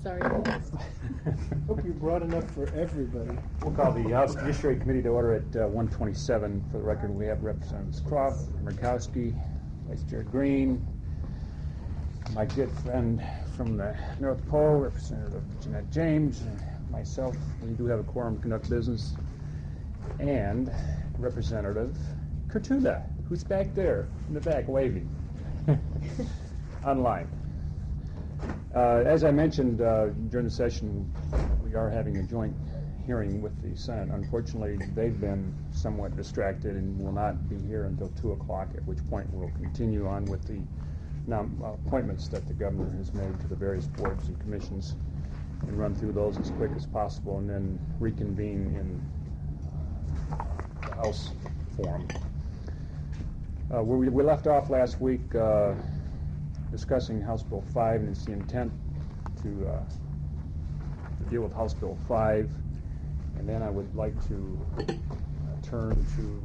Sorry. Hope you brought enough for everybody. We'll call the House Judiciary Committee to order at 1:27. For the record, we have Representatives Croft, Murkowski, Vice Chair Green, my good friend from the North Pole, Representative Jeanette James, and myself. We do have a quorum to conduct business. And Representative Kurtula, who's back there in the back waving online. As I mentioned during the session, we are having a joint hearing with the Senate. Unfortunately, they've been somewhat distracted and will not be here until 2 o'clock, at which point we'll continue on with the appointments that the governor has made to the various boards and commissions and run through those as quick as possible and then reconvene in the House forum. Where we left off last week discussing House Bill 5, and it's the intent to deal with House Bill 5, and then I would like to turn to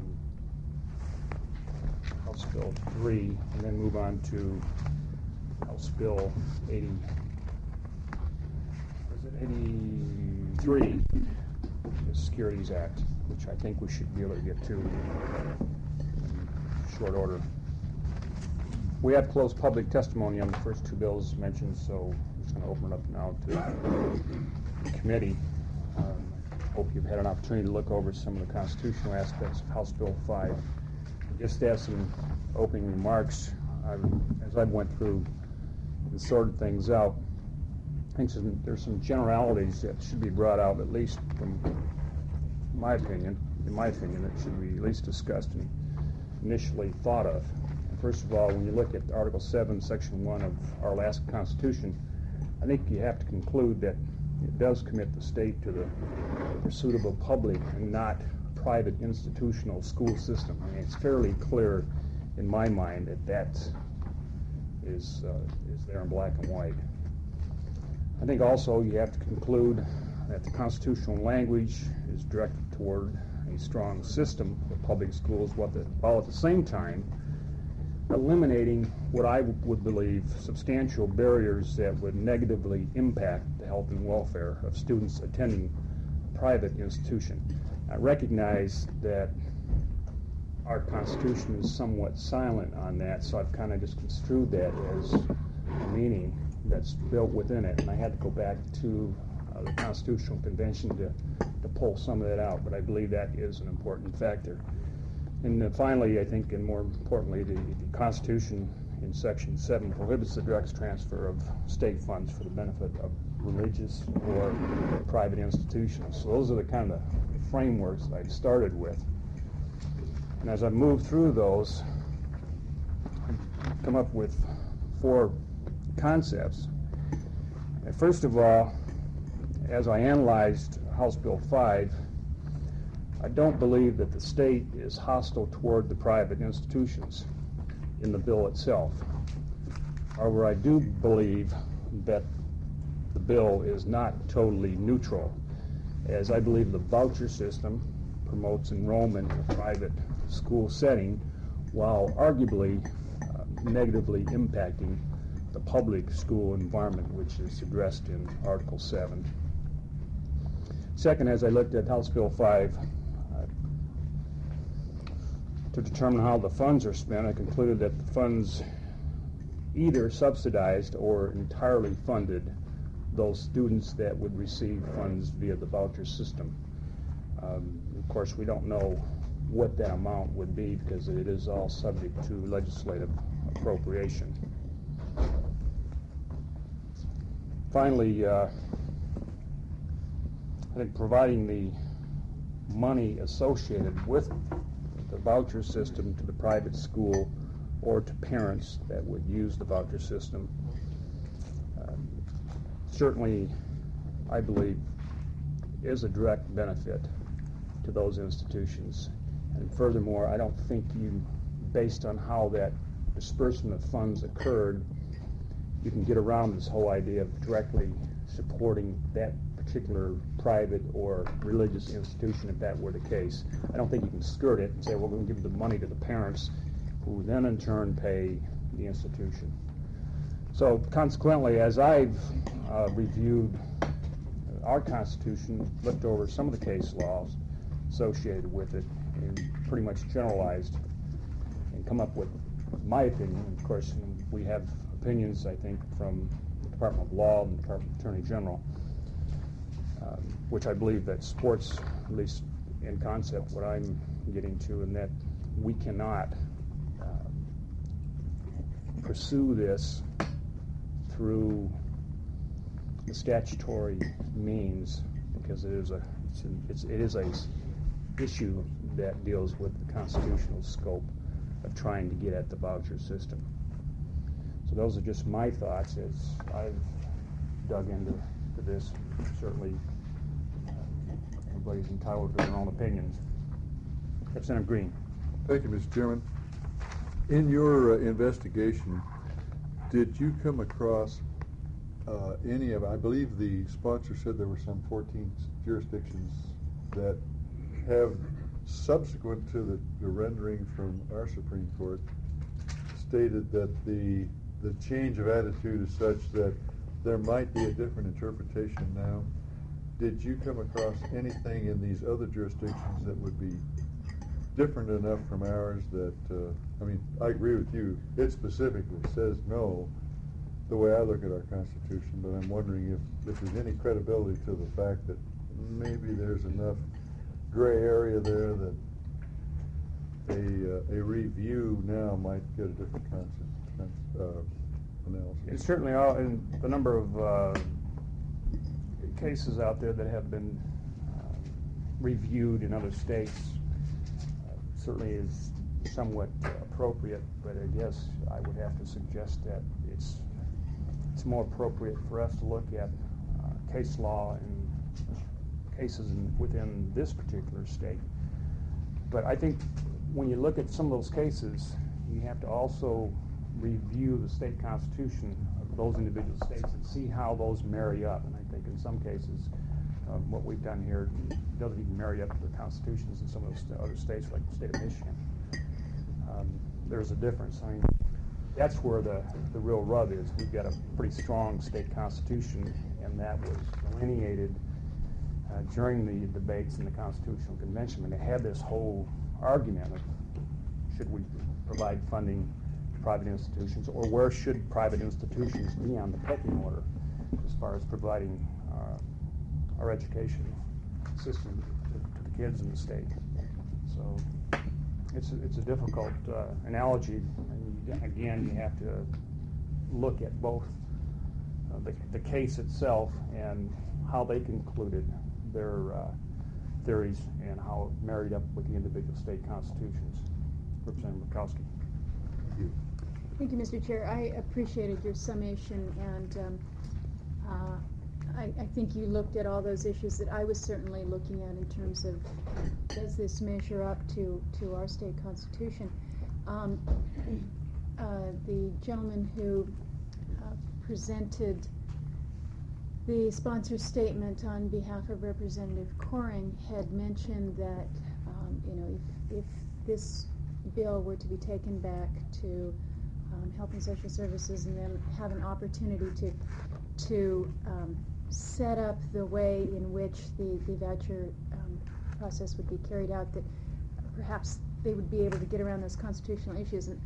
House Bill 3, and then move on to House Bill 83, the Securities Act, which I think we should be able to get to in short order. We have closed public testimony on the first two bills mentioned, so I'm just going to open it up now to the committee. Hope you've had an opportunity to look over some of the constitutional aspects of House Bill 5. Just as some opening remarks, as I went through and sorted things out, I think there's some generalities that should be brought out, at least from my opinion, that should be at least discussed and initially thought of. First of all, when you look at Article 7, Section 1 of our last Constitution, I think you have to conclude that it does commit the state to the pursuit of a public and not private institutional school system. I mean, it's fairly clear in my mind that that is there in black and white. I think also you have to conclude that the constitutional language is directed toward a strong system of public schools, while at the same time eliminating what I would believe substantial barriers that would negatively impact the health and welfare of students attending a private institution. I recognize that our Constitution is somewhat silent on that, so I've kind of just construed that as a meaning that's built within it, and I had to go back to the Constitutional Convention to pull some of that out, but I believe that is an important factor. And finally, I think, and more importantly, the Constitution in Section 7 prohibits the direct transfer of state funds for the benefit of religious or private institutions. So those are the kind of frameworks that I started with. And as I moved through those, I've come up with 4 concepts. And first of all, as I analyzed House Bill 5, I don't believe that the state is hostile toward the private institutions in the bill itself. However, I do believe that the bill is not totally neutral, as I believe the voucher system promotes enrollment in a private school setting while arguably negatively impacting the public school environment, which is addressed in Article 7. Second, as I looked at House Bill 5, to determine how the funds are spent, I concluded that the funds either subsidized or entirely funded those students that would receive funds via the voucher system. Of course, we don't know what that amount would be because it is all subject to legislative appropriation. Finally, I think providing the money associated with the voucher system to the private school or to parents that would use the voucher system certainly, I believe, is a direct benefit to those institutions. And furthermore, I don't think you, based on how that disbursement of funds occurred, you can get around this whole idea of directly supporting that particular private or religious institution if that were the case. I don't think you can skirt it and say, well, we're going to give the money to the parents who then in turn pay the institution. So consequently, as I've reviewed our Constitution, looked over some of the case laws associated with it, and pretty much generalized and come up with my opinion. Of course, we have opinions, I think, from the Department of Law and the Department of Attorney General, which I believe that supports, at least in concept, what I'm getting to, and that we cannot pursue this through the statutory means, because it is a issue that deals with the constitutional scope of trying to get at the voucher system. So those are just my thoughts as I've dug into this. Certainly, everybody's entitled to their own opinions. Representative Green. Thank you, Mr. Chairman. In your investigation, did you come across any of, I believe the sponsor said there were some 14 jurisdictions that have, subsequent to the rendering from our Supreme Court, stated that the change of attitude is such that there might be a different interpretation now. Did you come across anything in these other jurisdictions that would be different enough from ours that, I mean, I agree with you, it specifically says no, the way I look at our Constitution, but I'm wondering if there's any credibility to the fact that maybe there's enough gray area there that a review now might get a different analysis. It's certainly all in the number of cases out there that have been reviewed in other states certainly is somewhat appropriate, but I guess I would have to suggest that it's more appropriate for us to look at case law and cases within this particular state. But I think when you look at some of those cases, you have to also review the state constitution of those individual states and see how those marry up. And I think in some cases, what we've done here doesn't even marry up to the constitutions in some of those other states, like the state of Michigan. There's a difference. I mean, that's where the real rub is. We've got a pretty strong state constitution, and that was delineated during the debates in the Constitutional Convention, when they had this whole argument of should we provide funding to private institutions, or where should private institutions be on the pecking order as far as providing our education system to the kids in the state. So it's a difficult analogy. And again, you have to look at both the case itself and how they concluded their theories and how it married up with the individual state constitutions. Representative Murkowski. Thank you. Thank you, Mr. Chair. I appreciated your summation, and I think you looked at all those issues that I was certainly looking at in terms of, does this measure up to our state constitution? The gentleman who presented the sponsor's statement on behalf of Representative Coring had mentioned that if this bill were to be taken back to Health and Social Services and then have an opportunity to set up the way in which the voucher process would be carried out, that perhaps they would be able to get around those constitutional issues. And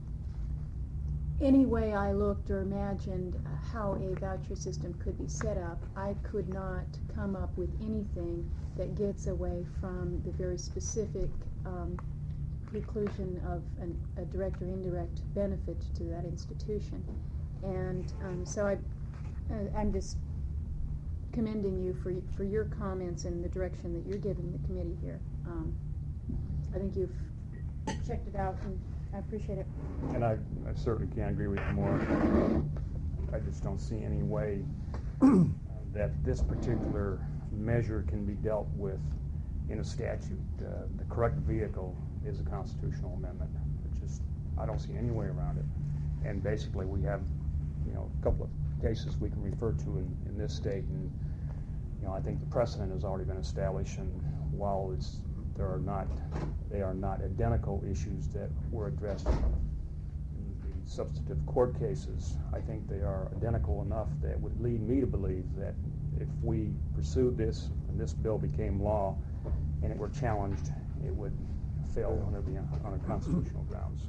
any way I looked or imagined how a voucher system could be set up, I could not come up with anything that gets away from the very specific preclusion of a direct or indirect benefit to that institution. And so I'm just commending you for your comments and the direction that you're giving the committee here. I think you've checked it out, and I appreciate it. And I certainly can't agree with you more. I just don't see any way that this particular measure can be dealt with in a statute. The correct vehicle is a constitutional amendment. I don't see any way around it. And basically, we have, a couple of cases we can refer to in this state, and I think the precedent has already been established. And while they are not identical issues that were addressed in substantive court cases. I think they are identical enough that would lead me to believe that if we pursued this and this bill became law and it were challenged, it would fail on constitutional grounds.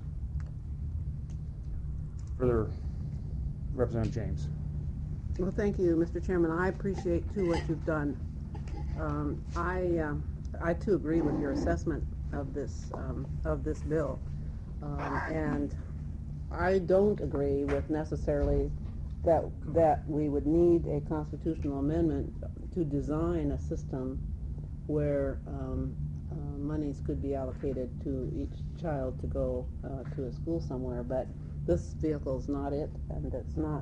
Further, Representative James. Well, thank you, Mr. Chairman. I appreciate, too, what you've done. I too, agree with your assessment of this bill. And I don't agree with necessarily that we would need a constitutional amendment to design a system where monies could be allocated to each child to go to a school somewhere. But this vehicle is not it, and it's not.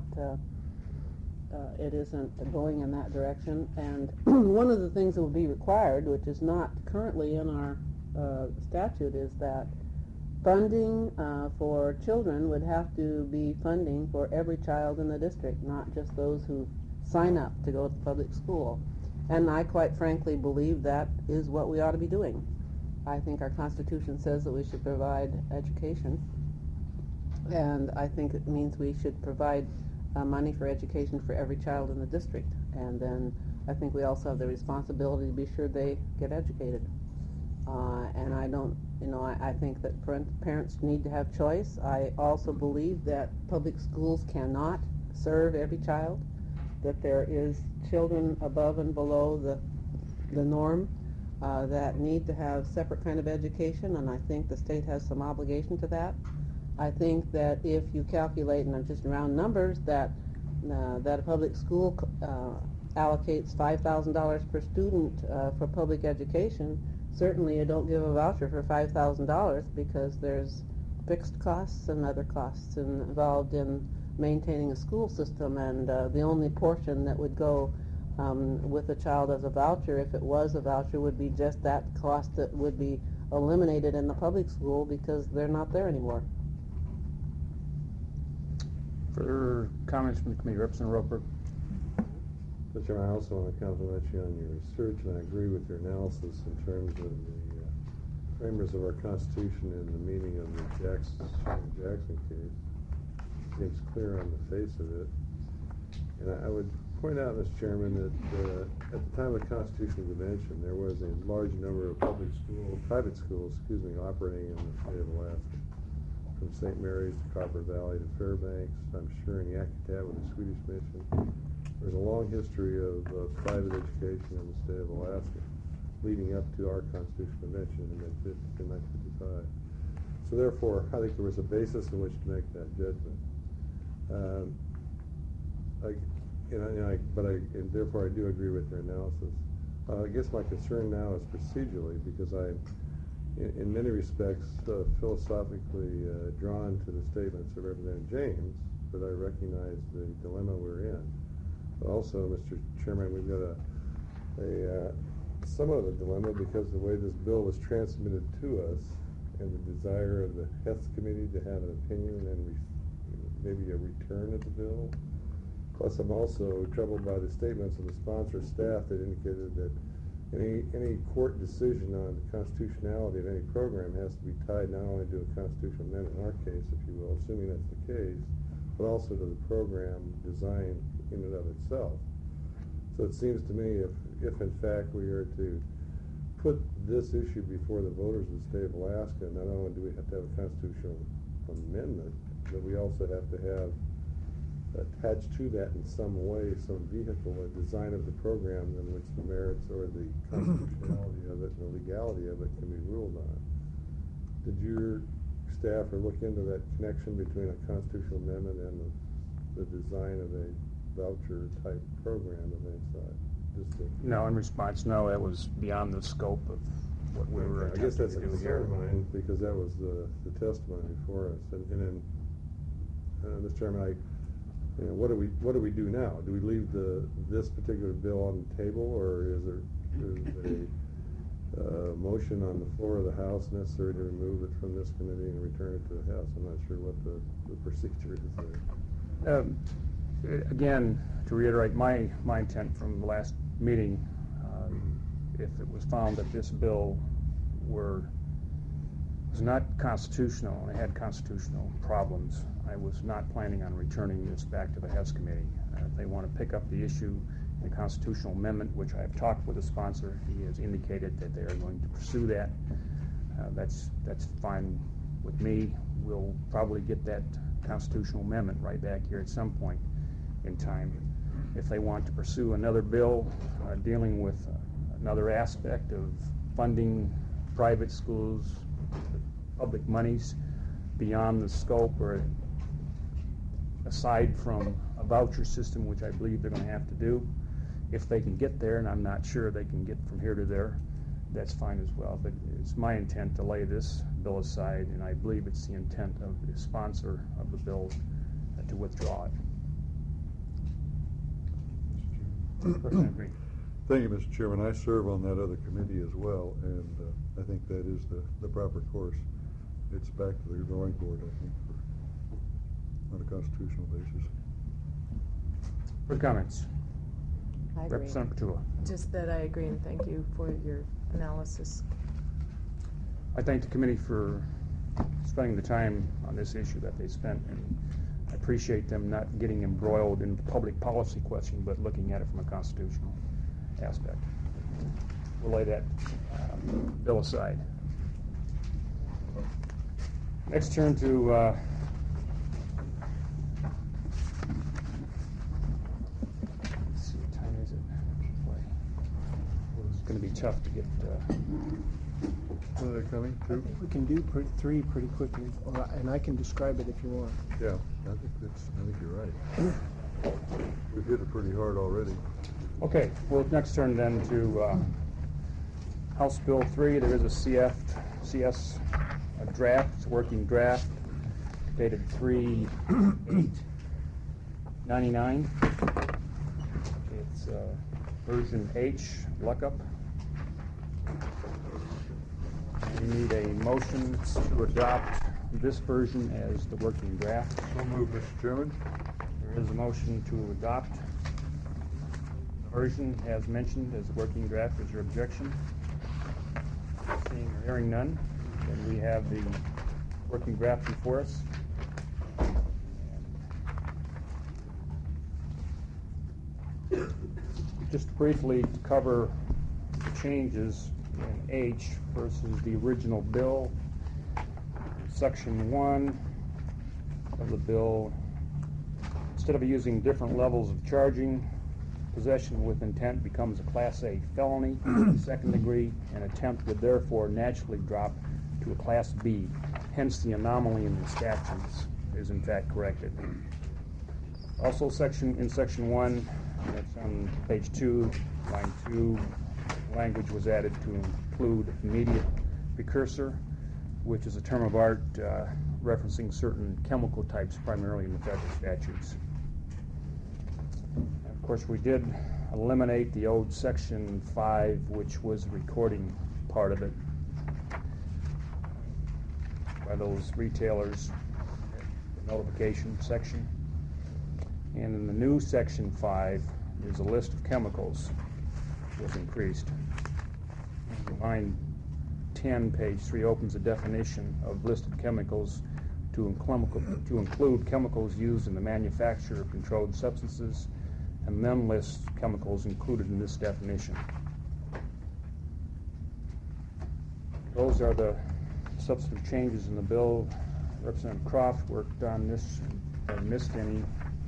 It isn't going in that direction. And one of the things that would be required, which is not currently in our statute, is that funding for children would have to be funding for every child in the district, not just those who sign up to go to public school. And I quite frankly believe that is what we ought to be doing. I think our Constitution says that we should provide education, and I think it means we should provide money for education for every child in the district. And then I think we also have the responsibility to be sure they get educated. And I don't, I think that parents need to have choice. I also believe that public schools cannot serve every child, that there is children above and below the norm that need to have separate kind of education, and I think the state has some obligation to that. I think that if you calculate, and I'm just round numbers, that a public school allocates $5,000 per student for public education, certainly you don't give a voucher for $5,000 because there's fixed costs and other costs involved in maintaining a school system, and the only portion that would go with a child as a voucher, if it was a voucher, would be just that cost that would be eliminated in the public school because they're not there anymore. Further comments from the committee? Representative Roper. Mr. Chairman, I also want to compliment you on your research, and I agree with your analysis in terms of the framers of our Constitution and the meaning of the Jackson case. It seems clear on the face of it. And I would point out, Mr. Chairman, that at the time of the Constitutional Convention, there was a large number of private schools, operating in the state of Alaska, from St. Mary's to Copper Valley to Fairbanks, I'm sure in Yakutat with the Swedish Mission. There's a long history of private education in the state of Alaska, leading up to our Constitutional Convention in 1955. So therefore, I think there was a basis in which to make that judgment. Therefore I do agree with your analysis. I guess my concern now is procedurally, because I'm, in many respects, philosophically drawn to the statements of Representative James, but I recognize the dilemma we're in. But also, Mr. Chairman, we've got somewhat of a dilemma because the way this bill was transmitted to us and the desire of the Health Committee to have an opinion and maybe a return of the bill. Plus, I'm also troubled by the statements of the sponsor staff that indicated that any court decision on the constitutionality of any program has to be tied not only to a constitutional amendment, in our case, if you will, assuming that's the case, but also to the program design in and of itself. So it seems to me if in fact we are to put this issue before the voters of the state of Alaska, not only do we have to have a constitutional amendment, but we also have to have attached to that in some way, some vehicle, a design of the program in which the merits or the constitutionality of it and the legality of it can be ruled on. Did your staff look into that connection between a constitutional amendment and the design of a voucher type program of any side? No, in response, no, that was beyond the scope of what we were I guess that's a attempting to do here. concern of mine, because that was the testimony before us. And then, Mr. Chairman, what do we do now? Do we leave this particular bill on the table, or is there a motion on the floor of the House necessary to remove it from this committee and return it to the House? I'm not sure what the procedure is there. Again, to reiterate my intent from the last meeting, if it was found that this bill was not constitutional and it had constitutional problems, I I was not planning on returning this back to the Hess Committee. If they want to pick up the issue in a constitutional amendment, which I have talked with the sponsor, he has indicated that they are going to pursue that. That's fine with me. We'll probably get that constitutional amendment right back here at some point in time. If they want to pursue another bill dealing with another aspect of funding private schools, public monies beyond the scope or aside from a voucher system, which I believe they're going to have to do, if they can get there, and I'm not sure they can get from here to there, that's fine as well. But it's my intent to lay this bill aside, and I believe it's the intent of the sponsor of the bill to withdraw it. Person agree. Thank you, Mr. Chairman. I serve on that other committee as well, and I think that is the proper course. It's back to the drawing board, I think, on a constitutional basis. For comments, I agree. Representative Petula. Just that I agree, and thank you for your analysis. I thank the committee for spending the time on this issue that they spent, and I appreciate them not getting embroiled in the public policy question, but looking at it from a constitutional aspect. We'll lay that bill aside. Next, turn to let's see, what time is it? Boy, it's going to be tough to get. When are they coming I to? think we can do three pretty quickly, and I can describe it if you want. Yeah, I think you're right. We've hit it pretty hard already. Okay, we'll next turn then to House Bill 3. There is a CS draft, it's a working draft, dated 3/8/99. It's version H, lookup. We need a motion to adopt this version as the working draft. So moved, Mr. Chairman. There is a motion to adopt the version as mentioned as the working draft. Is there objection? Seeing or hearing none, then we have the working draft before us. Just briefly to cover the changes in H versus the original bill. Section 1 of the bill, instead of using different levels of charging, possession with intent becomes a Class A felony, second degree, and attempt would therefore naturally drop to a Class B. Hence, the anomaly in the statutes is in fact corrected. Also, in Section 1, that's on page 2, line 2, language was added to include immediate precursor, which is a term of art referencing certain chemical types, primarily in the federal statutes. And of course, we did eliminate the old Section 5, which was the recording part of it by those retailers, the notification section. And in the new Section 5, there's a list of chemicals was increased. Line 10, page 3, opens a definition of listed chemicals to include chemicals used in the manufacture of controlled substances, and then lists chemicals included in this definition. Those are the substantive changes in the bill. Representative Croft worked on this. If I missed any,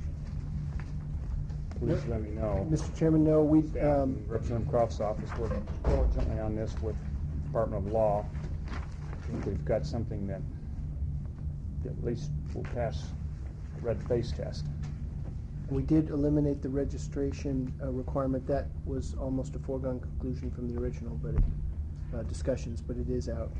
please let me know. Mr. Chairman, no, we, Representative Croft's office worked diligently on this with the Department of Law. I think we've got something that at least will pass the red face test. we did eliminate the registration requirement. That was almost a foregone conclusion from the original, but discussions, but it is out.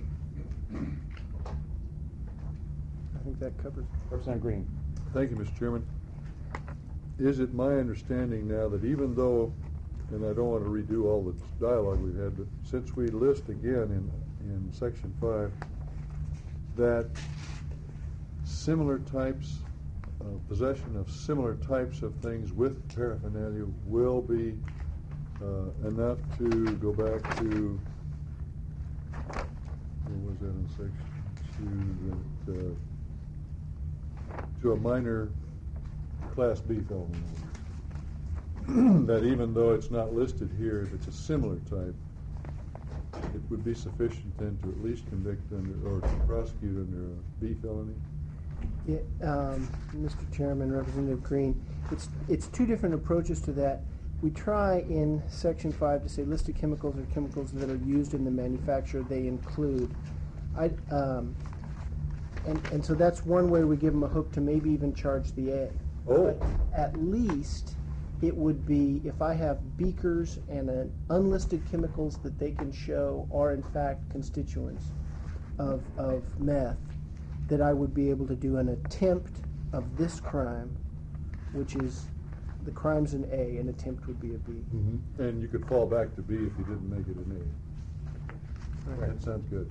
I think that covers it. Representative Green. Thank you, Mr. Chairman. Is it my understanding now that even though, and I don't want to redo all the dialogue we've had, but since we list again in Section 5 that similar types of possession of similar types of things with paraphernalia will be enough to go back to, where was that in Section 2, that to a minor Class B felony. That even though it's not listed here, if it's a similar type, it would be sufficient then to at least convict under, or to prosecute under a B felony? Yeah, Mr. Chairman, Representative Green, it's two different approaches to that. We try in Section 5 to say listed chemicals or chemicals that are used in the manufacture they include. And so that's one way we give them a hook to maybe even charge the A. Oh. But at least it would be if I have beakers and unlisted chemicals that they can show are in fact constituents of meth, that I would be able to do an attempt of this crime, which is the crime's an A, an attempt would be a B. Mm-hmm. And you could fall back to B if you didn't make it an A. Right. That sounds good.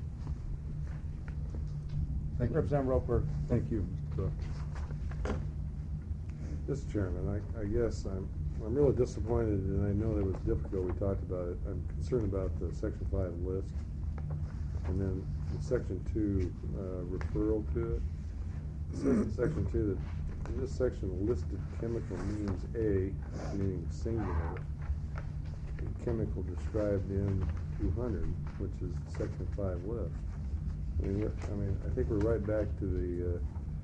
Thank you. Representative Roper. Thank you, Mr. Croft. Mr. Chairman, I guess I'm really disappointed, and I know that was difficult, we talked about it. I'm concerned about the Section 5 list, and then the Section 2 referral to it. Section 2, that in this section, listed chemical means A, meaning singular, and chemical described in 200, which is the Section 5 list. I mean, I think we're right back to the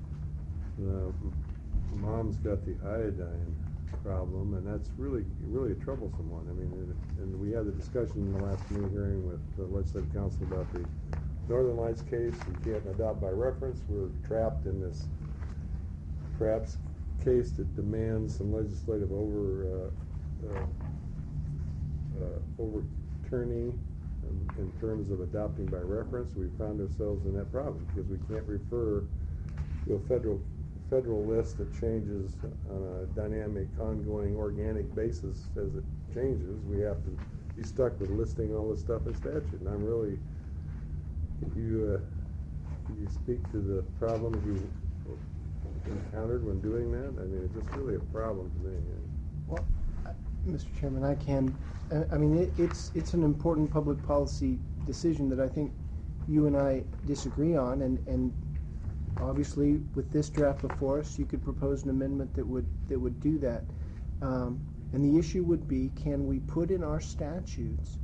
mom's got the iodine problem, and that's really a troublesome one. I mean, and we had the discussion in the last committee hearing with the legislative council about the Northern Lights case. You can't adopt by reference. We're trapped in this perhaps case that demands some legislative overturning in terms of adopting by reference. We found ourselves in that problem because we can't refer to a federal list that changes on a dynamic, ongoing, organic basis as it changes. We have to be stuck with listing all this stuff in statute. And I'm really, if you speak to the problems you encountered when doing that? I mean, it's just really a problem to me. Well, Mr. Chairman, I can. I mean, it's an important public policy decision that I think you and I disagree on, and obviously with this draft before us, you could propose an amendment that would do that. And the issue would be, can we put in our statutes?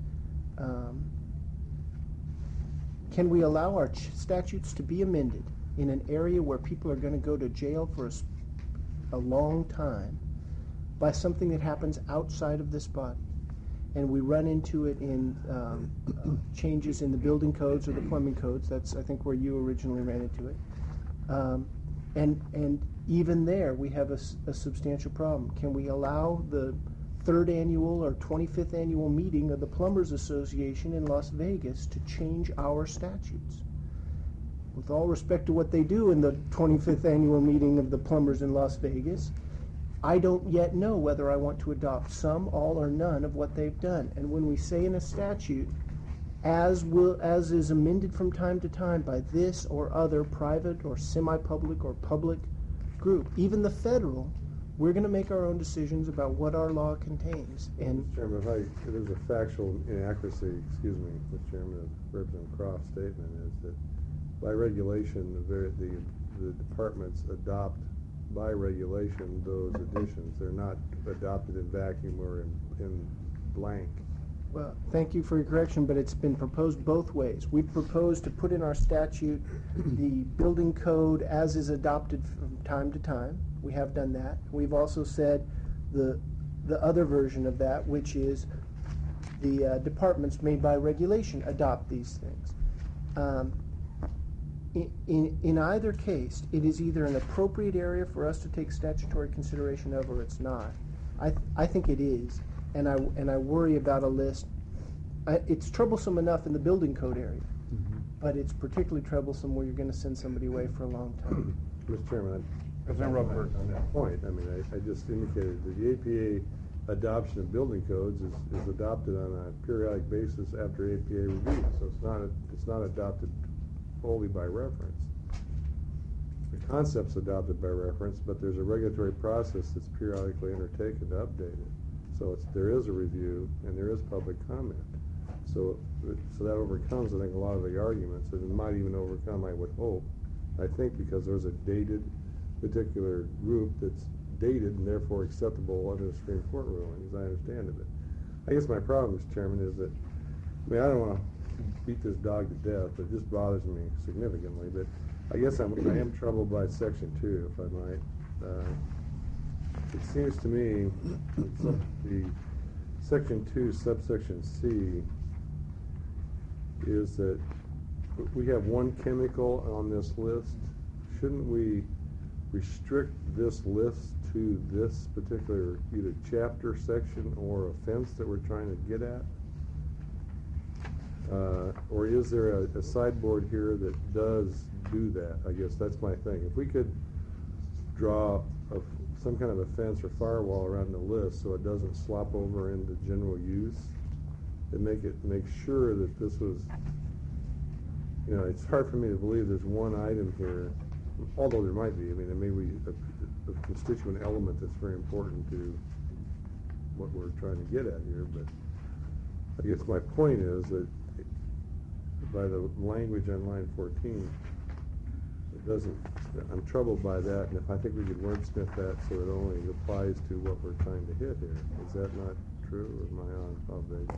Can we allow our statutes to be amended in an area where people are going to go to jail for a long time by something that happens outside of this body? And we run into it in changes in the building codes or the plumbing codes. That's, I think, where you originally ran into it. And even there, we have a substantial problem. Can we allow the 3rd annual or 25th annual meeting of the Plumbers Association in Las Vegas to change our statutes? With all respect to what they do in the 25th annual meeting of the Plumbers in Las Vegas, I don't yet know whether I want to adopt some, all, or none of what they've done. And when we say in a statute, as is amended from time to time by this or other private or semi-public or public group, even the federal, we're going to make our own decisions about what our law contains. And Mr. Chairman, if there's a factual inaccuracy, excuse me, Mr. Chairman, of Representative Croft's statement is that by regulation, the departments adopt by regulation those additions. They're not adopted in vacuum or in blank. well, thank you for your correction, but it's been proposed both ways. We've proposed to put in our statute the building code as is adopted from time to time. We have done that. We've also said the other version of that, which is the departments made by regulation adopt these things. In either case, it is either an appropriate area for us to take statutory consideration of, or it's not. I think it is, and I worry about a list. It's troublesome enough in the building code area, but it's particularly troublesome where you're going to send somebody away for a long time. Mr. Chairman, Representative Roper. on that point, I mean, I just indicated that the APA adoption of building codes is adopted on a periodic basis after APA review, so it's not adopted wholly by reference. The concept's adopted by reference, but there's a regulatory process that's periodically undertaken to update it. So there is a review and there is public comment. So that overcomes, I think, a lot of the arguments, and it might even overcome, I would hope, I think, because there's a dated particular group that's dated and therefore acceptable under the Supreme Court ruling, as I understand it. I guess my problem, Mr. Chairman, is that, I mean, I don't want to beat this dog to death, but it just bothers me significantly. But I guess I am troubled by Section 2, if I might. It seems to me that the Section 2, subsection C, is that we have one chemical on this list. Shouldn't we restrict this list to this particular either chapter, section, or offense that we're trying to get at? Or is there a sideboard here that does do that? I guess that's my thing. If we could draw some kind of a fence or firewall around the list so it doesn't slop over into general use, and make sure that this was, you know, it's hard for me to believe there's one item here, although there might be. I mean, there may be a constituent element that's very important to what we're trying to get at here, but I guess my point is that by the language on line 14, it doesn't, I'm troubled by that, and if I think we could wordsmith that so it only applies to what we're trying to hit here. Is that not true, or am I on base?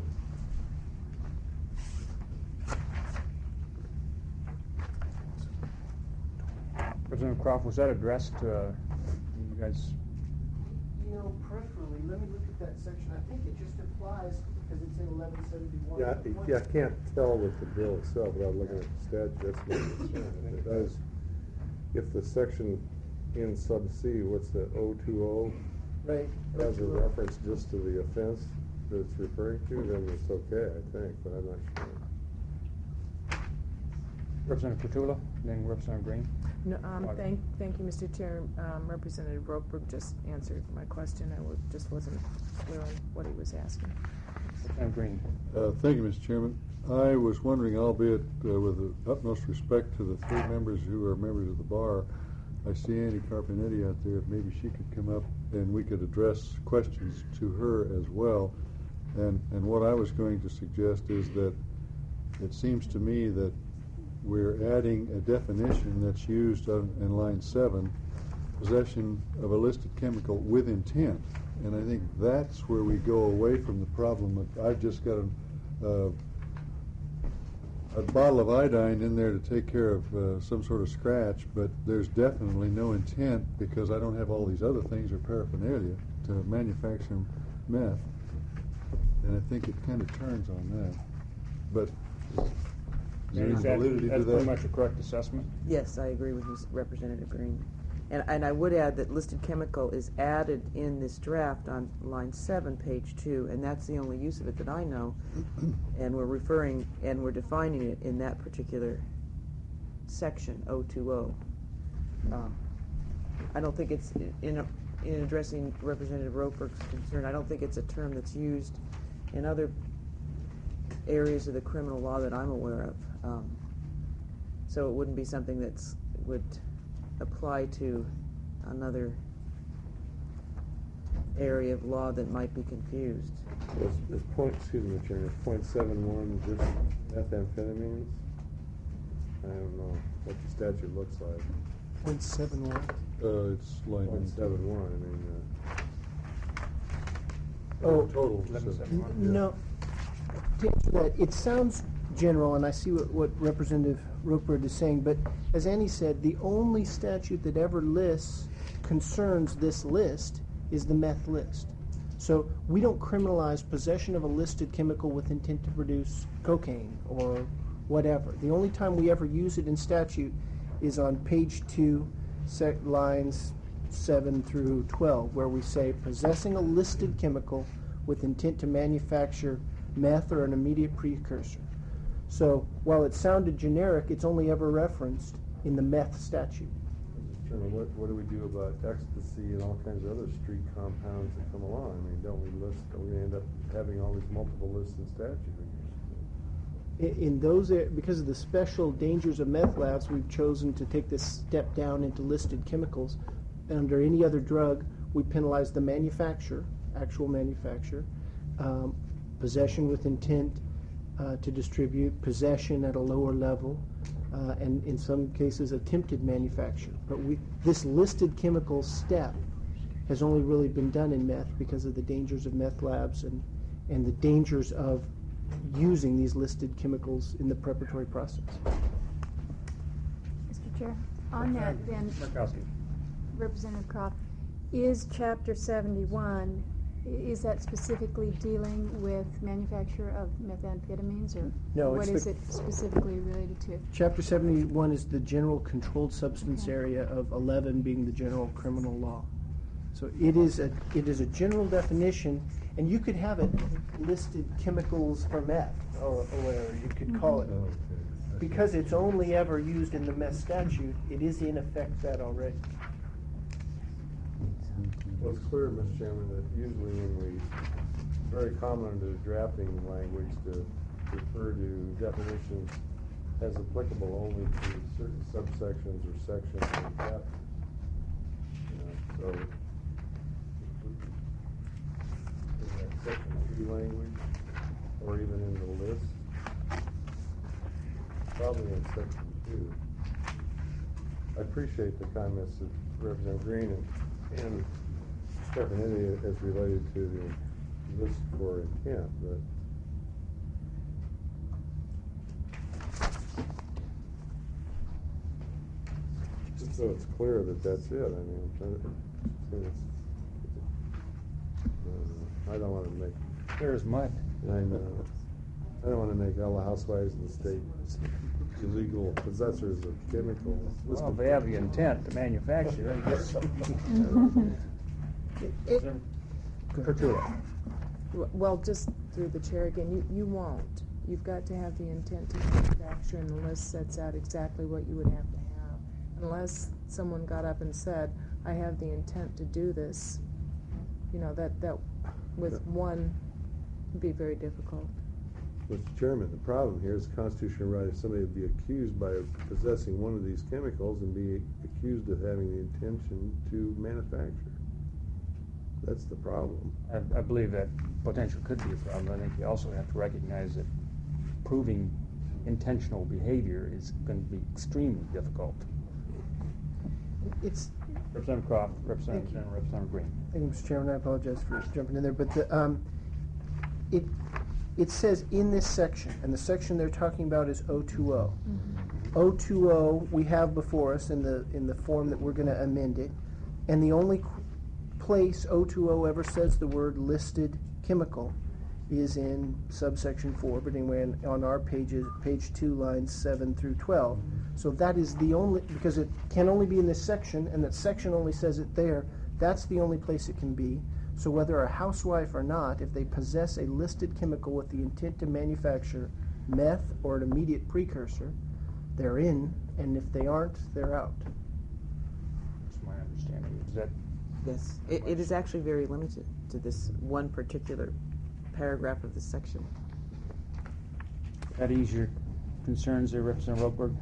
Representative Croft, was that addressed to you guys? You know, preferably, let me look at that section. I think it just applies because it's in 1171. Yeah, I can't tell with the bill itself without looking at the statute. That's my concern. It does, if the section in sub C, what's the 020? Right. Has a reference just to the offense that it's referring to, then it's okay, I think, but I'm not sure. Representative Petula, then Representative Green. No, thank you, Mr. Chair. Representative Roper just answered my question. I just wasn't clear on what he was asking. Representative Green. Thank you, Mr. Chairman. I was wondering, albeit with the utmost respect to the three members who are members of the bar, I see Annie Carpenetti out there. If maybe she could come up and we could address questions to her as well. And what I was going to suggest is that it seems to me that we're adding a definition that's used in line 7, possession of a listed chemical with intent. And I think that's where we go away from the problem of I've just got a bottle of iodine in there to take care of some sort of scratch, but there's definitely no intent because I don't have all these other things or paraphernalia to manufacture meth. And I think it kind of turns on that. But is there any validity to That's pretty that? much a correct assessment. Yes, I agree with Representative Green. And I would add that listed chemical is added in this draft on line 7, page 2, and that's the only use of it that I know. And we're defining it in that particular section, 020. I don't think it's, in addressing Representative Roper's concern, I don't think it's a term that's used in other areas of the criminal law that I'm aware of. So it wouldn't be something that would apply to another area of law that might be confused. This point, excuse me, Chairman, is .71 just methamphetamines? I don't know what the statute looks like. 0.71. It's line 0.71, I mean, Oh, total. 1171. no. To answer that, it sounds general, and I see what Representative Roper is saying, but as Annie said, the only statute that ever concerns this list is the meth list. So we don't criminalize possession of a listed chemical with intent to produce cocaine or whatever. The only time we ever use it in statute is on page 2, lines 7 through 12, where we say possessing a listed chemical with intent to manufacture meth or an immediate precursor. So while it sounded generic, it's only ever referenced in the meth statute. Mr. Chairman, what do we do about ecstasy and all kinds of other street compounds that come along? I mean, don't we end up having all these multiple lists in statute? In those, because of the special dangers of meth labs, we've chosen to take this step down into listed chemicals. Under any other drug, we penalize the manufacturer, actual manufacturer, possession with intent, to distribute, possession at a lower level, and in some cases attempted manufacture. But this listed chemical step has only really been done in meth because of the dangers of meth labs and the dangers of using these listed chemicals in the preparatory process. Mr. Chair, on that then, Markowski. Representative Croft, is Chapter 71, is that specifically dealing with manufacture of methamphetamines, or No, what it's is the- it specifically related to? Chapter 71 is the general controlled substance Okay. area of 11 being the general criminal law. So it is a general definition, and you could have it listed chemicals for meth, or whatever you could call it. Oh, okay. Because it's only ever used in the meth statute, it is in effect that already. Well, it's clear, Mr. Chairman, that usually when we, very common under the drafting language to refer to definitions as applicable only to certain subsections or sections of that. So, in that section 2 language, or even in the list, probably in section 2. I appreciate the comments of Representative Green and Stephanie as related to the list for intent, but just so it's clear that that's it. I mean, I don't want to make. Clear as mud. I know. I don't want to make all the housewives in the state illegal possessors of chemicals. Well, if they have the intent to manufacture, I guess. Well, just through the chair again, you won't. You've got to have the intent to manufacture, and the list sets out exactly what you would have to have. Unless someone got up and said, I have the intent to do this, that with one would be very difficult. Mr. Chairman, the problem here is the constitutional right if somebody would be accused by possessing one of these chemicals and be accused of having the intention to manufacture. That's the problem. I believe that potential could be a problem. I think you also have to recognize that proving intentional behavior is going to be extremely difficult. It's Representative Croft, Representative Thank you. Representative Green. Thank you, Mr. Chairman. I apologize for jumping in there, but it says in this section, and the section they're talking about is 020. 020 we have before us in the form that we're going to amend it, and the only place 020 ever says the word listed chemical is in subsection 4, but anyway, on our pages, page 2, lines 7 through 12. So that is the only, because it can only be in this section, and that section only says it there, that's the only place it can be. So whether a housewife or not, if they possess a listed chemical with the intent to manufacture meth or an immediate precursor, they're in, and if they aren't, they're out. That's my understanding. Is that Yes, it is actually very limited to this one particular paragraph of this section. that ease your concerns there, Representative Rokeberg?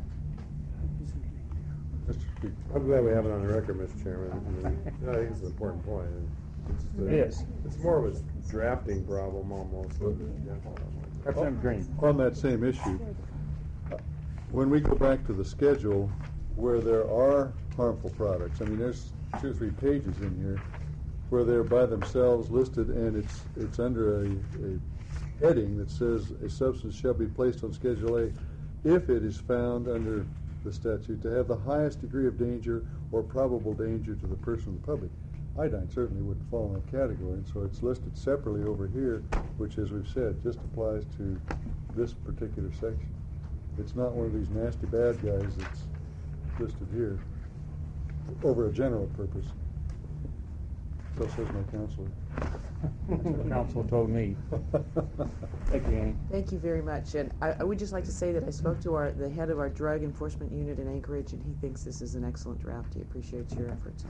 Mr. Speaker. I'm glad we have it on the record, Mr. Chairman. I think it's an important point. It is. It's more of a drafting problem almost. Representative Green. On that same issue, when we go back to the schedule where there are harmful products, I mean, there's 2 or 3 pages in here where they're by themselves listed, and it's under a heading that says a substance shall be placed on Schedule A if it is found under the statute to have the highest degree of danger or probable danger to the person or the public. Iodine certainly wouldn't fall in that category, and so it's listed separately over here, which, as we've said, just applies to this particular section. It's not one of these nasty bad guys that's listed here over a general purpose. So says my counselor. Counsel told me. Thank you, Annie. Thank you very much. And I would just like to say that I spoke to the head of our drug enforcement unit in Anchorage, and he thinks this is an excellent draft. He appreciates your efforts.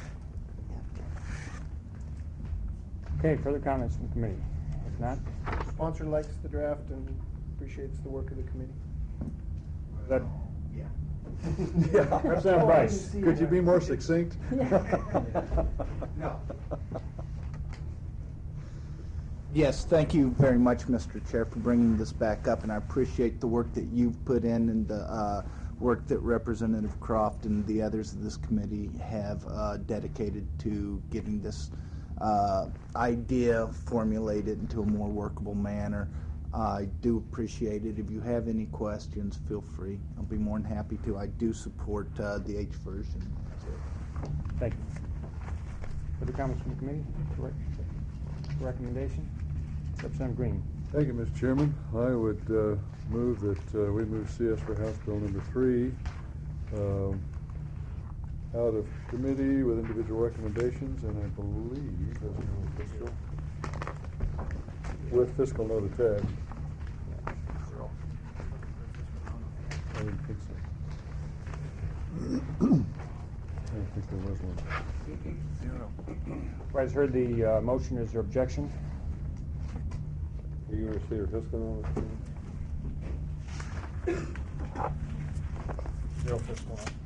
Okay, further comments from the committee? If not, Sponsor likes the draft and appreciates the work of the committee. that Yeah. Representative Bryce. Could you be more succinct? No. Yes, thank you very much, Mr. Chair, for bringing this back up, and I appreciate the work that you've put in and the work that Representative Croft and the others of this committee have dedicated to getting this idea formulated into a more workable manner. I do appreciate it. If you have any questions, feel free. I'll be more than happy to. I do support the H version. Thank you. Further comments from the committee? Recommendation? Representative Green. Thank you, Mr. Chairman. I would move that we move CS for House Bill number 3 out of committee with individual recommendations, and I believe with fiscal note attached. I didn't think so. I don't think there was one. Everybody's heard the motion. Is there objection? Are you going to say your fiscal note? Zero fiscal note.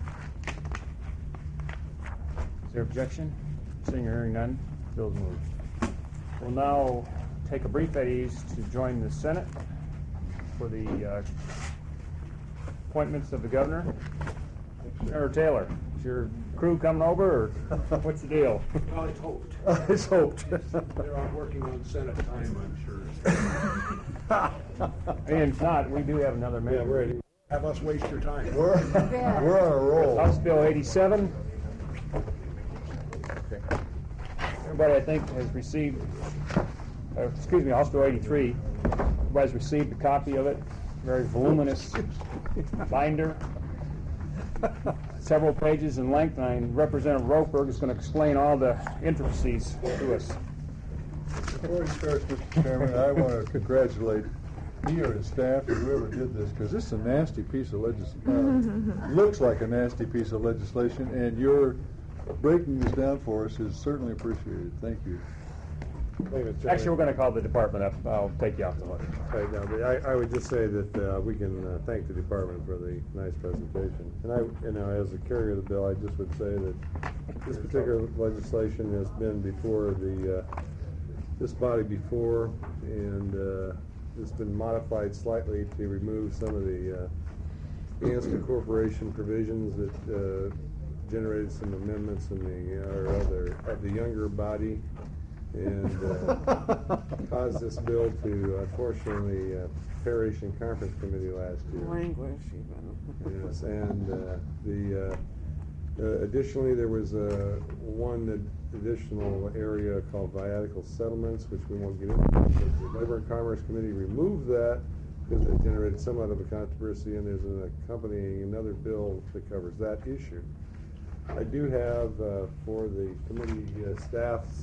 Is there objection? Seeing or hearing none, bill's moved. We'll now take a brief at ease to join the Senate for the appointments of the governor. Senator Taylor, is your crew coming over, or what's the deal? Well, it's hoped. It's hoped. They're all working on Senate time, I'm sure. And if not, we do have another minute. Yeah, ready. Have us waste your time. We're on a roll. House Bill 87. Okay. Everybody, I think, has received, House Bill 83. Everybody's received a copy of it. Very voluminous binder. Several pages in length, and Representative Roper is going to explain all the intricacies to us. Before he starts, Mr. Chairman, I want to congratulate he or his staff or whoever did this, because this is a nasty piece of legislation. Looks like a nasty piece of legislation, and your breaking this down for us is certainly appreciated. Thank you. Actually, we're going to call the department up. I'll take you off the hook. Right, no, but I would just say that we can thank the department for the nice presentation. And as a carrier of the bill, I just would say that this particular legislation has been before this body before, and it's been modified slightly to remove some of the Anscombe Corporation provisions that generated some amendments in the younger body, and caused this bill to unfortunately perish in conference committee last year. Language, even. Yes, and additionally, there was one additional area called viatical settlements, which we won't get into. But the Labor and Commerce Committee removed that because it generated somewhat of a controversy, and there's an accompanying another bill that covers that issue. I do have for the committee staff's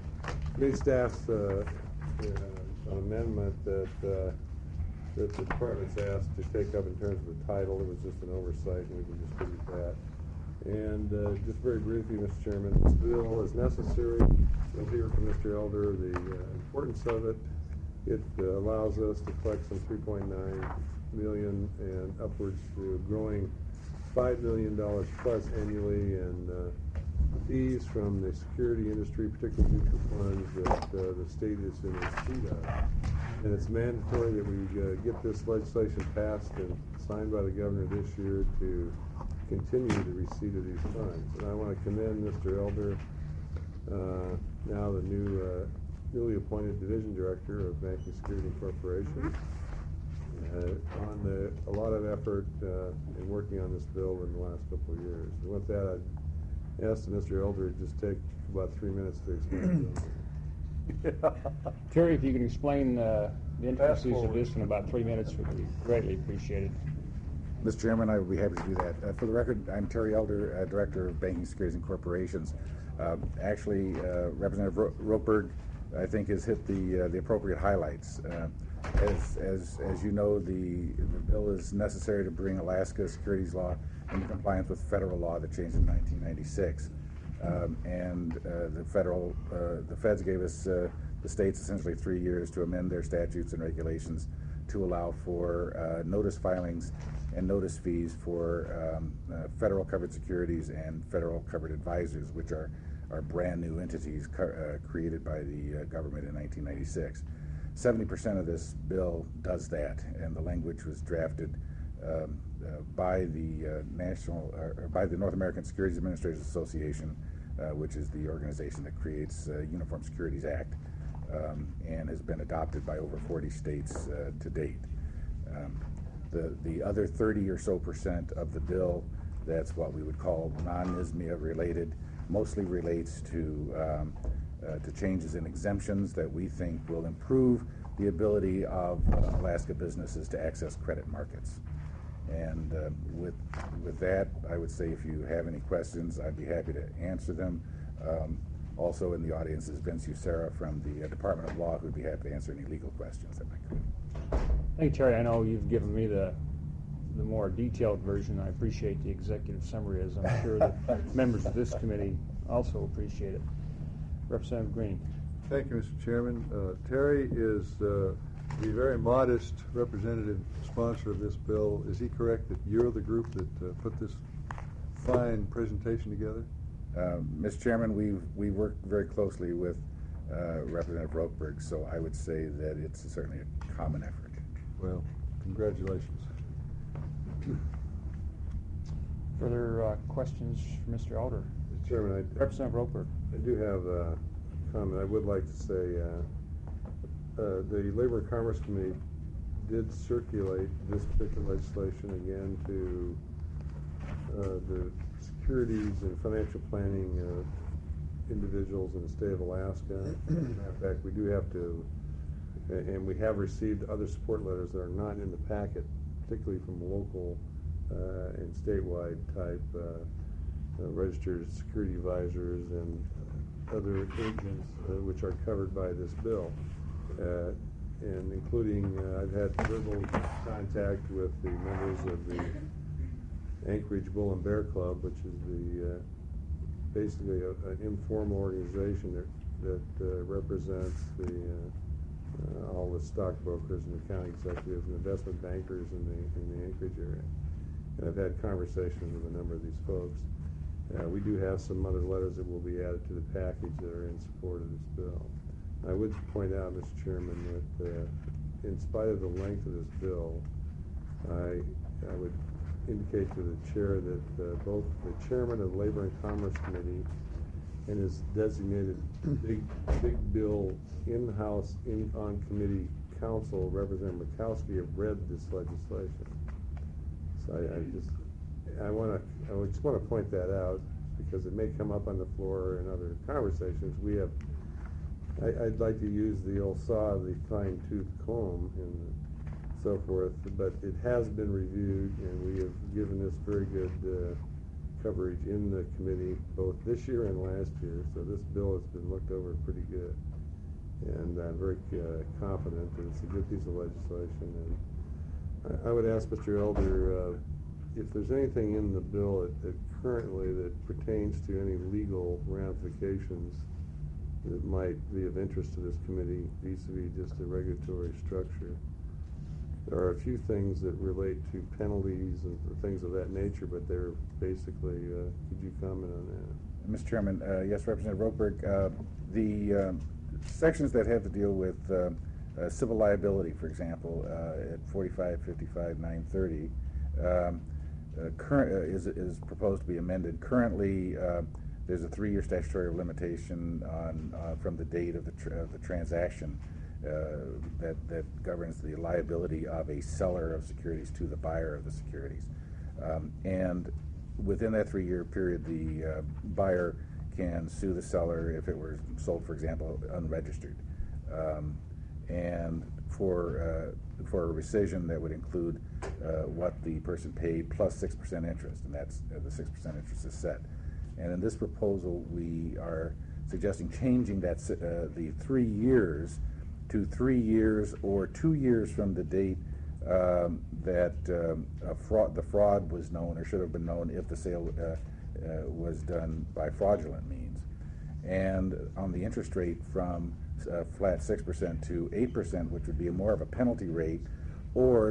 an amendment that the department's asked to take up in terms of the title. It was just an oversight, and we can distribute that. And just very briefly, Mr. Chairman, this bill is necessary. You'll hear from Mr. Elder the importance of it. It allows us to collect some $3.9 million and upwards to growing $5 million plus annually in fees from the security industry, particularly mutual funds that the state is in receipt of. And it's mandatory that we get this legislation passed and signed by the governor this year to continue the receipt of these funds. And I want to commend Mr. Elder, now the newly appointed division director of Banking Security Corporation, on a lot of effort in working on this bill in the last couple of years. And with that, I'd ask Mr. Elder to just take about 3 minutes to explain it. Terry, if you can explain the intricacies of this in about 3 minutes, would be greatly appreciated. Mr. Chairman, I would be happy to do that. For the record, I'm Terry Elder, Director of Banking Securities and Corporations. Actually, Representative Roper, I think, has hit the appropriate highlights. As you know, the bill is necessary to bring Alaska securities law into compliance with federal law that changed in 1996. The feds gave us, the states, essentially 3 years to amend their statutes and regulations to allow for notice filings and notice fees for federal covered securities and federal covered advisors, which are are brand new entities created by the government in 1996. 70% of this bill does that, and the language was drafted by the by the North American Securities Administrators Association, which is the organization that creates Uniform Securities Act, and has been adopted by over 40 states to date. The other 30 or so % of the bill, that's what we would call non-NISMIA related, mostly relates to changes in exemptions that we think will improve the ability of Alaska businesses to access credit markets. And with that, I would say if you have any questions, I'd be happy to answer them. Also in the audience is Vince Ucera from the Department of Law, who'd be happy to answer any legal questions that might come in. Thank you, Terry. I know you've given me the more detailed version. I appreciate the executive summary, as I'm sure the members of this committee also appreciate it. Representative Green. Thank you, Mr. Chairman. Terry is the very modest representative sponsor of this bill. Is he correct that you're the group that put this fine presentation together? Mr. Chairman, we worked very closely with Representative Rokeberg, so I would say that it's certainly a common effort. Well, congratulations. Further questions for Mr. Elder? Mr. Chairman, Representative Rokeberg. I do have a comment. I would like to say the Labor and Commerce Committee did circulate this particular legislation again to the securities and financial planning individuals in the state of Alaska. As a matter of fact, we do have to, and we have received other support letters that are not in the packet, particularly from local and statewide type registered security advisors and other agents which are covered by this bill. And including, I've had verbal contact with the members of the Anchorage Bull and Bear Club, which is the basically an informal organization that represents all the stockbrokers and the county executives and investment bankers in the Anchorage area. And I've had conversations with a number of these folks. We do have some other letters that will be added to the package that are in support of this bill. I would point out, Mr. Chairman, that in spite of the length of this bill, I would indicate to the chair that both the chairman of the Labor and Commerce Committee and his designated big bill in-house, on-committee counsel, Representative Murkowski, have read this legislation. So I just want to point that out because it may come up on the floor in other conversations. I'd like to use the old saw, the fine-tooth comb, and so forth, but it has been reviewed, and we have given this very good coverage in the committee, both this year and last year. So this bill has been looked over pretty good, and I'm very confident that it's a good piece of legislation. And I would ask Mr. Elder if there's anything in the bill that currently that pertains to any legal ramifications that might be of interest to this committee vis-a-vis just a regulatory structure. There are a few things that relate to penalties and things of that nature, but they're basically, could you comment on that? Mr. Chairman, yes, Representative Rokeberg, the sections that have to deal with civil liability, for example, at 4555 930, is proposed to be amended. Currently, there's a 3-year statutory limitation on from the date of the transaction that governs the liability of a seller of securities to the buyer of the securities. And within that 3-year period, the buyer can sue the seller if it were sold, for example, unregistered. And for a rescission, that would include what the person paid plus 6% interest, and that's the 6% interest is set. And in this proposal, we are suggesting changing that the 3 years to 3 years or 2 years from the date that the fraud was known or should have been known if the sale was done by fraudulent means. And on the interest rate from flat 6% to 8%, which would be more of a penalty rate, or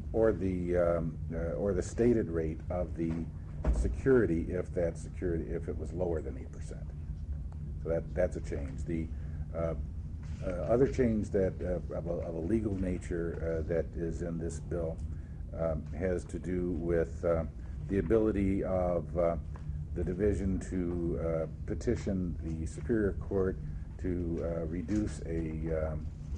the stated rate of the security if it was lower than 8%. So that's a change. The other change that of a legal nature that is in this bill has to do with the ability of the division to petition the Superior Court to reduce a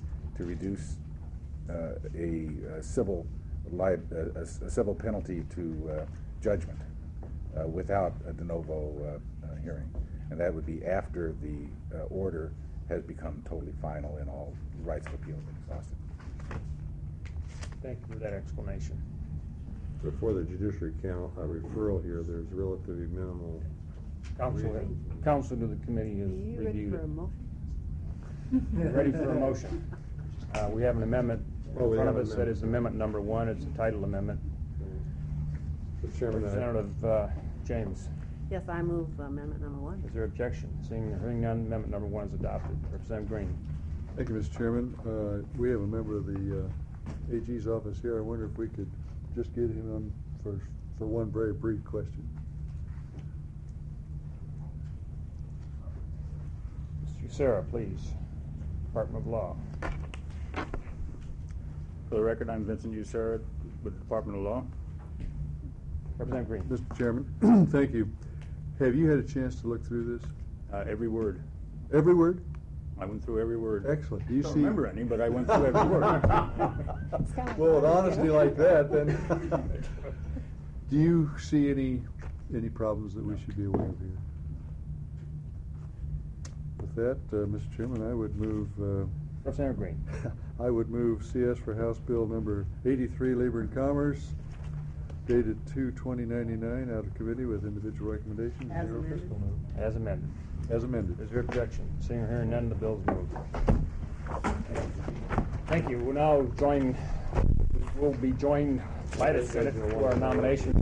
civil penalty to judgment without a de novo hearing, and that would be after the order has become totally final and all rights of appeal have been exhausted. Thank you for that explanation. Before the judiciary count, a referral here, there's relatively minimal. Counsel to the committee has You ready reviewed for a it. motion? Ready for a motion. We have an amendment Oh, in we front of have us an that is amendment number 1. It's a title amendment. Mr. Chairman, Representative James, Yes, I move amendment number 1. is there objection? Hearing none, amendment number 1 is adopted. Representative Green. Thank you, Mr. Chairman. We have a member of the AG's office here. I wonder if we could just get him on for one very brief question. Mr. Sarah, please. Department of Law. For the record, I'm Vincent Usera with the Department of Law. Representative Green. Mr. Chairman, thank you. Have you had a chance to look through this? Every word. Every word? I went through every word. Excellent. Do you I don't see? remember any, but I went through every word. Well, with honesty like that, then. Do you see any problems that we should be aware of here? With that, Mr. Chairman, I would move. Representative Green. I would move CS for House Bill number 83, Labor and Commerce, dated 2/20/99, out of committee with individual recommendations. As Zero amended. fiscal note. As amended. As amended. Is there objection? Seeing or hearing none, the bill is moved. Thank you. We'll be joined by the Senate for our nomination.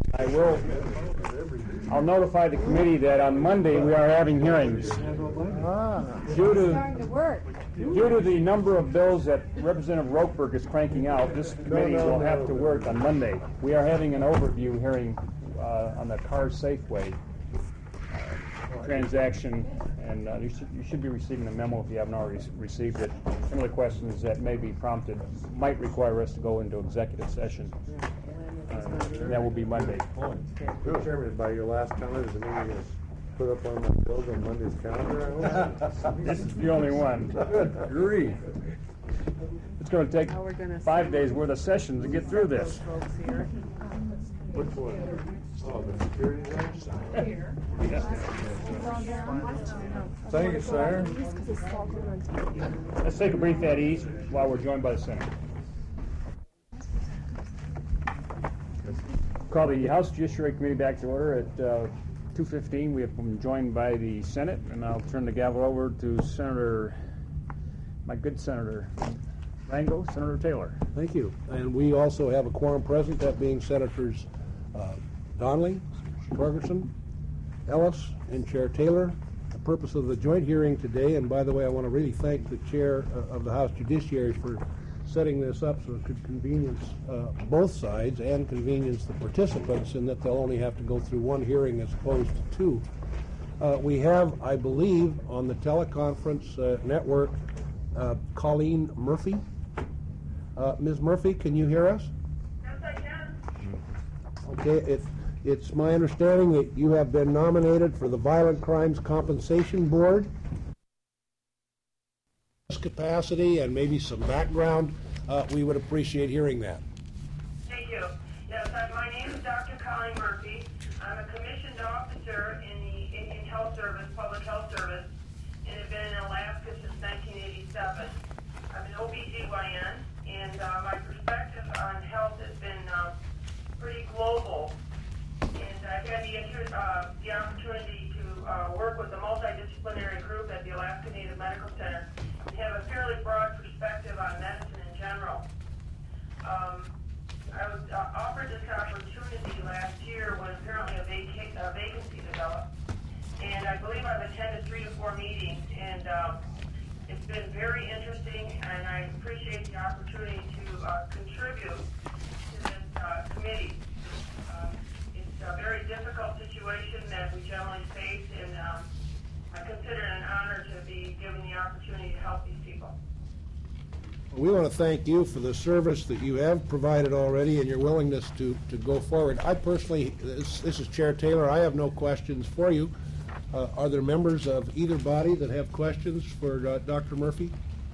I'll notify the committee that on Monday we are having hearings. Due to the number of bills that Representative Rokeberg is cranking out, this committee will have to work on Monday. We are having an overview hearing on the Car Safeway transaction, and you should be receiving a memo if you haven't already received it. Some of the questions that may be prompted might require us to go into executive session. That will be Monday. Mr. Chairman, by your last comment, does it mean you're going to put up one of my bills on Monday's calendar, I hope? This is the only one. Good grief. It's going to take Now we're gonna 5 days worth of sessions to get through this. Folks here. Which one? Oh, the security guard? Thank you, sir. Let's take a brief at ease while we're joined by the Senate. Call the House Judiciary Committee back to order at 2:15. We have been joined by the Senate, and I'll turn the gavel over to my good Senator Rango, Senator Taylor. Thank you. And we also have a quorum present, that being Senators Donnelly, Torgerson, Ellis, and Chair Taylor. The purpose of the joint hearing today, and by the way, I want to really thank the Chair of the House Judiciary for setting this up so it could convenience both sides and convenience the participants in that they'll only have to go through one hearing as opposed to two. We have, I believe, on the teleconference network, Colleen Murphy. Ms. Murphy, can you hear us? Yes, I can. Okay, it's my understanding that you have been nominated for the Violent Crimes Compensation Board. Capacity and maybe some background, we would appreciate hearing that. Thank you. Yes, my name is Dr. Colleen Murphy. I'm a commissioned officer in the Indian Health Service, Public Health Service, and have been in Alaska since 1987. I'm an OBGYN, and my perspective on health has been pretty global. And I've had the opportunity to work with a multidisciplinary group at the Alaska Native Medical Center and have a fairly broad perspective on medicine in general. I was offered this opportunity last year when apparently a vacancy developed, and I believe I've attended 3 to 4 meetings, and it's been very interesting, and I appreciate the opportunity to contribute to this committee. It's a very difficult situation that we generally face in my consider it an honor to be given the opportunity to help these people. We want to thank you for the service that you have provided already and your willingness to go forward. I personally, this is Chair Taylor, I have no questions for you. Are there members of either body that have questions for Dr. Murphy?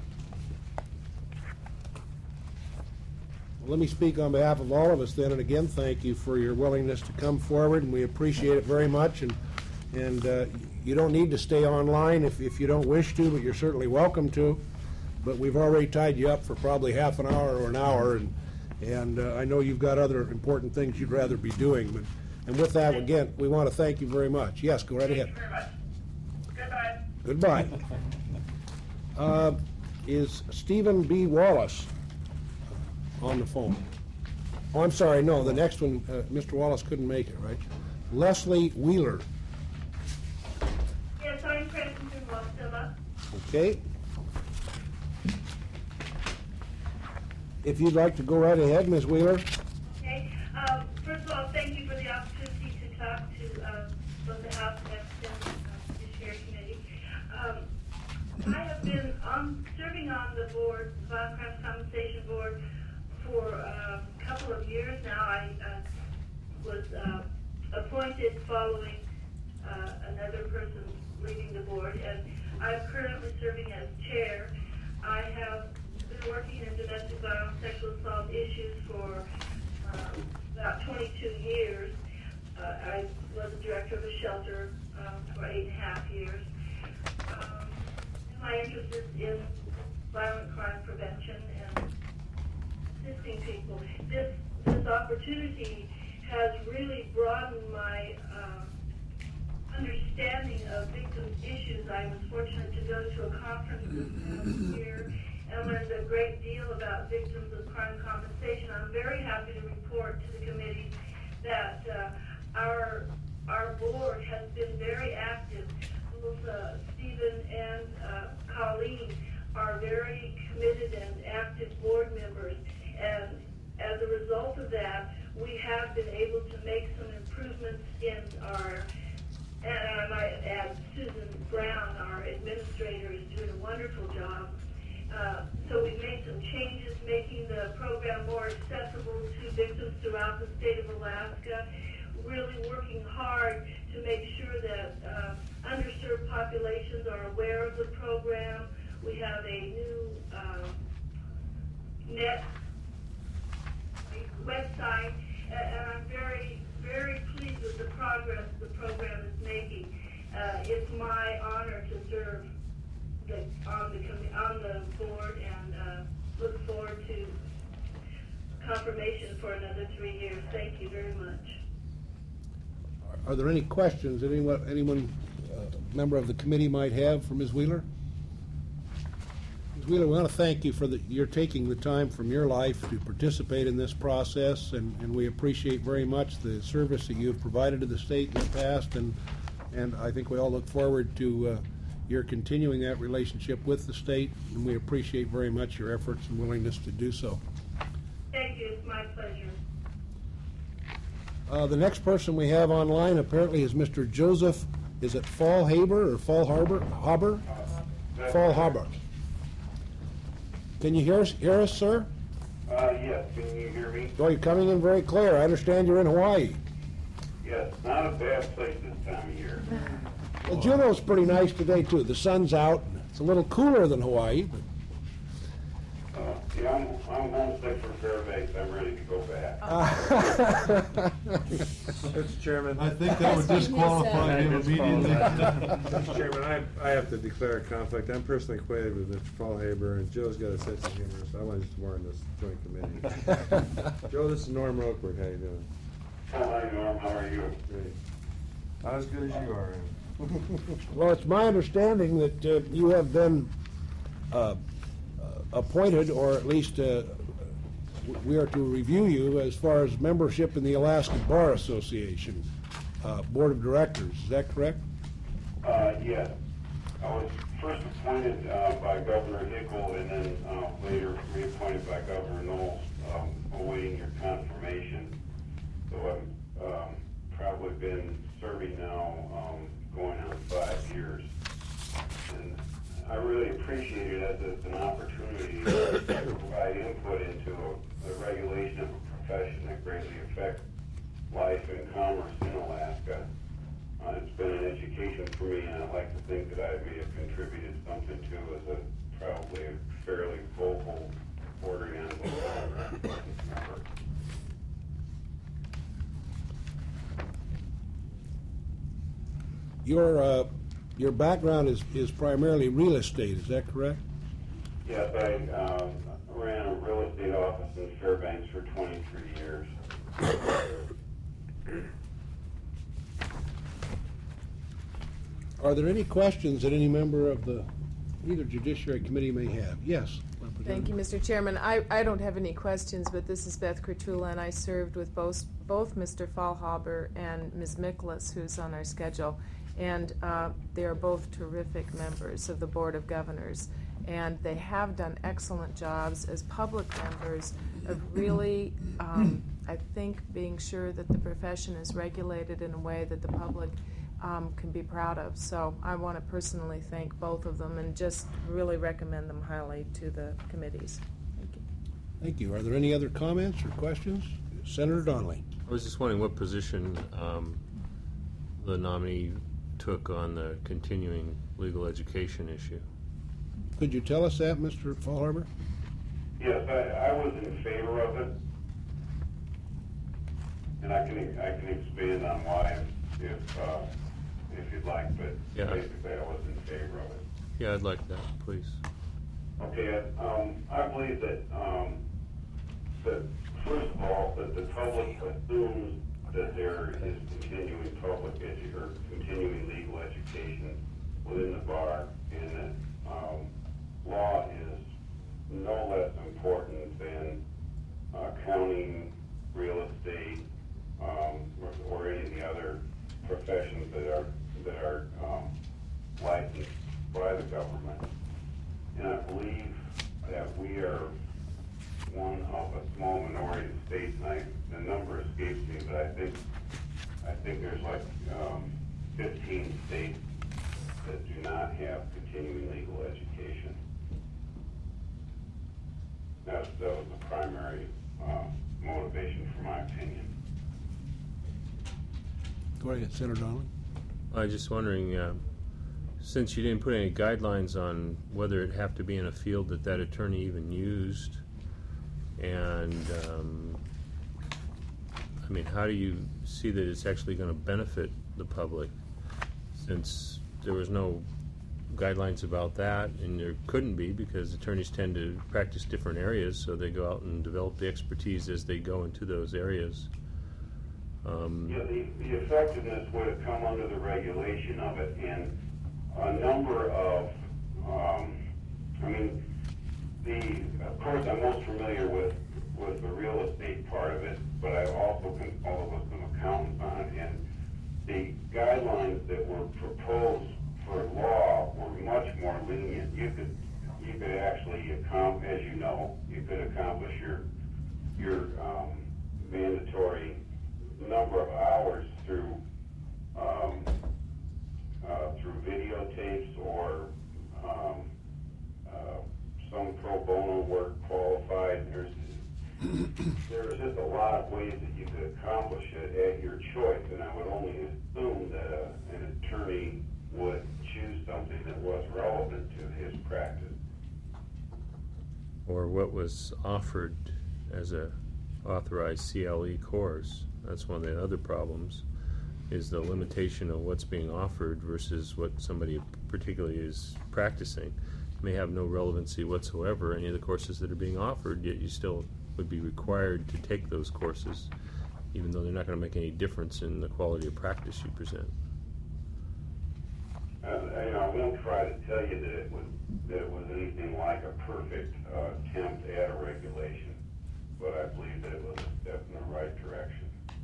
Well, let me speak on behalf of all of us then, and again, thank you for your willingness to come forward, and we appreciate it very much. And you don't need to stay online if you don't wish to, but you're certainly welcome to. But we've already tied you up for probably half an hour or an hour, and I know you've got other important things you'd rather be doing. And with that, again, we want to thank you very much. Yes, go right ahead. Thank you very much. Goodbye. Goodbye. Is Stephen B. Wallace on the phone? Oh, I'm sorry, no, the next one, Mr. Wallace couldn't make it, right? Leslie Wheeler. Yes, I'm present in Wasilla. Okay. If you'd like to go right ahead, Ms. Wheeler. Okay. First of all, thank you for the opportunity to talk to both the House and the Judiciary Committee. I have been serving on the board, the Violent Crimes Compensation Board, for a couple of years now. I was appointed following another person leaving the board, and I'm currently serving as chair. I have been working in domestic violence, sexual assault issues for about 22 years. I was the director of a shelter for 8.5 years. My interest is in violent crime prevention and assisting people. This opportunity has really broadened my understanding of victims' issues. I was fortunate to go to a conference this year and learned a great deal about victims of crime compensation. I'm very happy to report to the committee that our board has been very active. Both Stephen and Colleen are very committed and active board members, and as a result of that, we have been able to make some improvements in our, and I might add Susan Brown, our administrator, is doing a wonderful job. So we've made some changes, making the program more accessible to victims throughout the state of Alaska, really working hard to make sure that underserved populations are aware of the program. We have a new net website, and I'm very, very pleased with the progress the program is making. It's my honor to serve on the board, and look forward to confirmation for another 3 years. Thank you very much. Are there any questions that anyone member of the committee might have for Ms. Wheeler? Ms. Wheeler, we want to thank you for your taking the time from your life to participate in this process, and we appreciate very much the service that you have provided to the state in the past, and I think we all look forward to your continuing that relationship with the state, and we appreciate very much your efforts and willingness to do so. Thank you. It's my pleasure. The next person we have online apparently is Mr. Joseph, is it Fallhaber or Fallhaber? Fallhaber. Can you hear us, sir? Yes. Can you hear me? Oh, you're coming in very clear. I understand you're in Hawaii. Yes. Not a bad place this time of year. Well, Juneau's pretty nice today, too. The sun's out. It's a little cooler than Hawaii. But yeah, I'm homesick from Fairbanks. I'm ready to go back. Mr. Chairman. I think that would disqualify him immediately. Mr. Chairman, I have to declare a conflict. I'm personally acquainted with Mr. Fallhaber, and Joe's got a sense of humor, so I want to just warn this joint committee. Joe, this is Norm Rokewood. How you doing? Hi, Norm. How are you? Great. Not as good as you are. well, it's my understanding that you have been appointed, or at least we are to review you as far as membership in the Alaska Bar Association Board of Directors. Is that correct? Yes. I was first appointed by Governor Hickel, and then later reappointed by Governor Knowles, awaiting your confirmation. So I've probably been serving now going on 5 years. And I really appreciate it as it's an opportunity to provide input into the regulation of a profession that greatly affects life and commerce in Alaska. It's been an education for me, and I'd like to think that I may have contributed something to as a probably a fairly vocal bordering on vocal member. Your background is primarily real estate, is that correct? Yes, I ran a real estate office in Fairbanks for 23 years. Are there any questions that any member of the either Judiciary Committee may have? Yes. Thank you, Mr. Chairman. I don't have any questions, but this is Beth Kratula, and I served with both Mr. Faulhaber and Ms. Miklas, who's on our schedule. And they are both terrific members of the Board of Governors. And they have done excellent jobs as public members of really, I think, being sure that the profession is regulated in a way that the public can be proud of. So I want to personally thank both of them and just really recommend them highly to the committees. Thank you. Thank you. Are there any other comments or questions? Senator Donnelly. I was just wondering what position the nominee took on the continuing legal education issue. Could you tell us that, Mr. Faulhaber? Yes, I was in favor of it, and I can expand on why if you'd like, but yeah. Basically I was in favor of it. Yeah, I'd like that, please. Okay, I believe that first of all, that the public assumes that there is continuing continuing legal education within the bar, and that law is no less important than accounting, real estate, or any of the other professions that are licensed by the government. And I believe that we are one of a small minority of states, and the number escapes me, but I think there's like 15 states that do not have continuing legal education. That was the primary motivation for my opinion. Go ahead, Senator Donnelly. I was just wondering, since you didn't put any guidelines on whether it have to be in a field that attorney even used, and I mean, how do you see that it's actually going to benefit the public, since there was no guidelines about that, and there couldn't be because attorneys tend to practice different areas, so they go out and develop the expertise as they go into those areas. Yeah, the effectiveness would have come under the regulation of it, and a number of, of course I'm most familiar with the real estate part of it, but I also consult with some accountants on it, and the guidelines that were proposed for law were much more lenient. You could actually as you know, you could accomplish your mandatory number of hours through videotapes or some pro bono work qualified. There's just a lot of ways that you could accomplish it at your choice, and I would only assume that an attorney would choose something that was relevant to his practice. Or what was offered as a authorized CLE course. That's one of the other problems, is the limitation of what's being offered versus what somebody particularly is practicing. It may have no relevancy whatsoever, any of the courses that are being offered, yet you still would be required to take those courses, even though they're not going to make any difference in the quality of practice you present. I won't try to tell you that it was anything like a perfect attempt at a regulation, but I believe that it was a step in the right direction.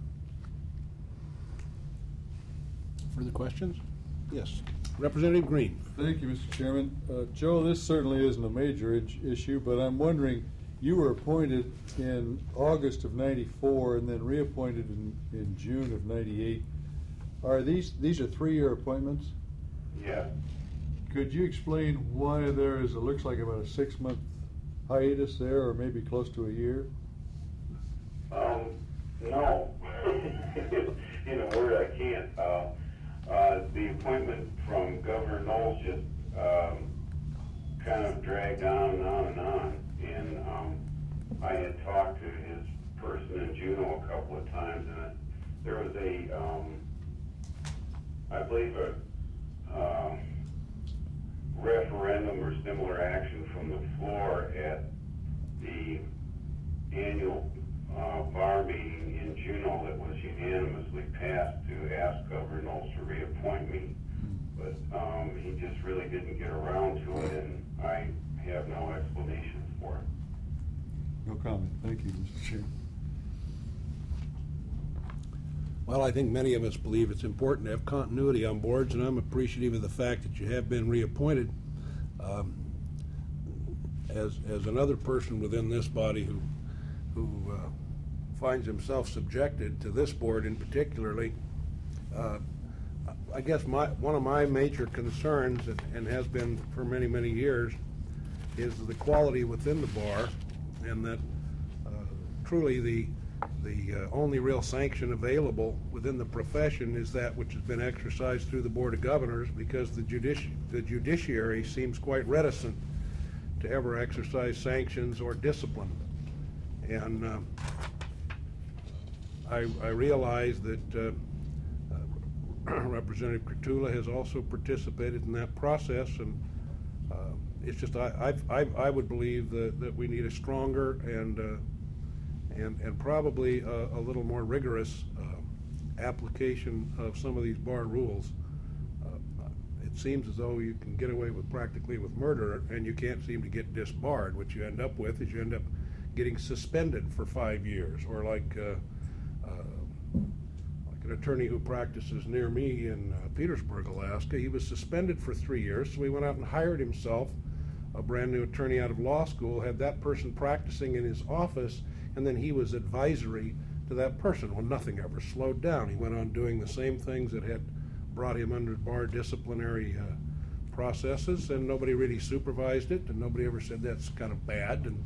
Further questions? Yes. Representative Green. Thank you, Mr. Chairman. Joe, this certainly isn't a major issue, but I'm wondering, you were appointed in August of '94 and then reappointed in June of '98. Are these are 3-year appointments? Yeah. Could you explain why there is, it looks like about a 6-month hiatus there, or maybe close to a year? No. In a word, I can't. The appointment from Governor Knowles just kind of dragged on and on and on. And I had talked to his person in Juneau a couple of times, and there was I believe a referendum or similar action from the floor at the annual bar meeting in Juneau that was unanimously passed to ask Governor Knowles to reappoint me. But he just really didn't get around to it, and I have no explanation for it. No comment. Thank you, Mr. Chairman. Well, I think many of us believe it's important to have continuity on boards, and I'm appreciative of the fact that you have been reappointed. As another person within this body who finds himself subjected to this board in particularly, I guess one of my major concerns, and has been for many, many years, is the quality within the bar, and that truly the only real sanction available within the profession is that which has been exercised through the Board of Governors, because the judiciary seems quite reticent to ever exercise sanctions or discipline. And I realize that Representative Kurtula has also participated in that process, and it's just I would believe that we need a stronger and probably a little more rigorous application of some of these bar rules. It seems as though you can get away with practically with murder, and you can't seem to get disbarred. What you end up with is you end up getting suspended for 5 years, or like an attorney who practices near me in Petersburg, Alaska. He was suspended for 3 years, so he went out and hired himself a brand new attorney out of law school, had that person practicing in his office, and then he was advisory to that person. Well, nothing ever slowed down. He went on doing the same things that had brought him under bar disciplinary processes, and nobody really supervised it, and nobody ever said that's kind of bad. And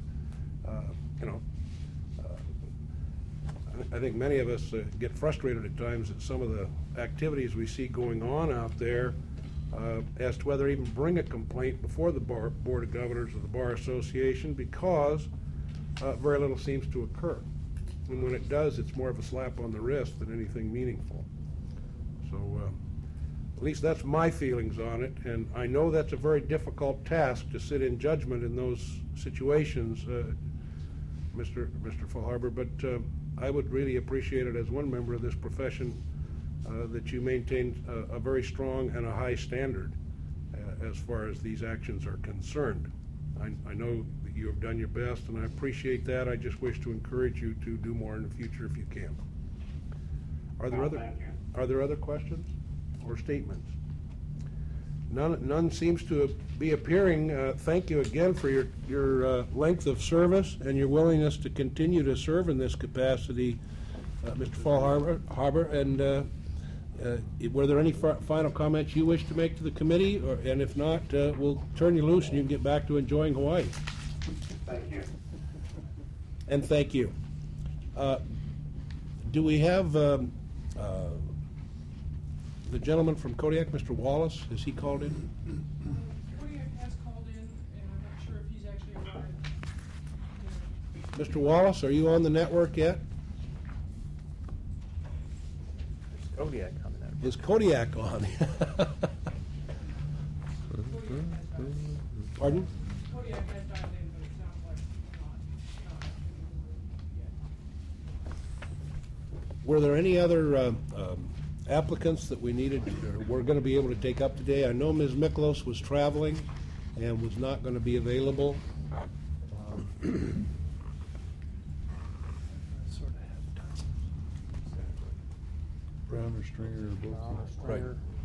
I think many of us get frustrated at times at some of the activities we see going on out there as to whether even bring a complaint before the Board of Governors of the Bar Association, because very little seems to occur. And when it does, it's more of a slap on the wrist than anything meaningful. So at least that's my feelings on it, and I know that's a very difficult task to sit in judgment in those situations, Mr. Faulhaber, but I would really appreciate it as one member of this profession that you maintain a very strong and a high standard as far as these actions are concerned. I know that you have done your best, and I appreciate that. I just wish to encourage you to do more in the future if you can. Are there other questions or statements? None seems to be appearing. Thank you again for your length of service and your willingness to continue to serve in this capacity, Mr. Faulhaber. And were there any final comments you wish to make to the committee? And if not, we'll turn you loose and you can get back to enjoying Hawaii. Thank you. And thank you. Do we have the gentleman from Kodiak, Mr. Wallace? Has he called in? Kodiak has called in, and I'm not sure if he's actually arrived. Mr. Wallace, are you on the network yet? Is Kodiak on the network? Is Kodiak on? Pardon? Kodiak has dialed in, but it sounds like not yet. Were there any other applicants that we needed, or we're going to be able to take up today? I know Ms. Miklos was traveling and was not going to be available. Brown or Stringer or both? Right.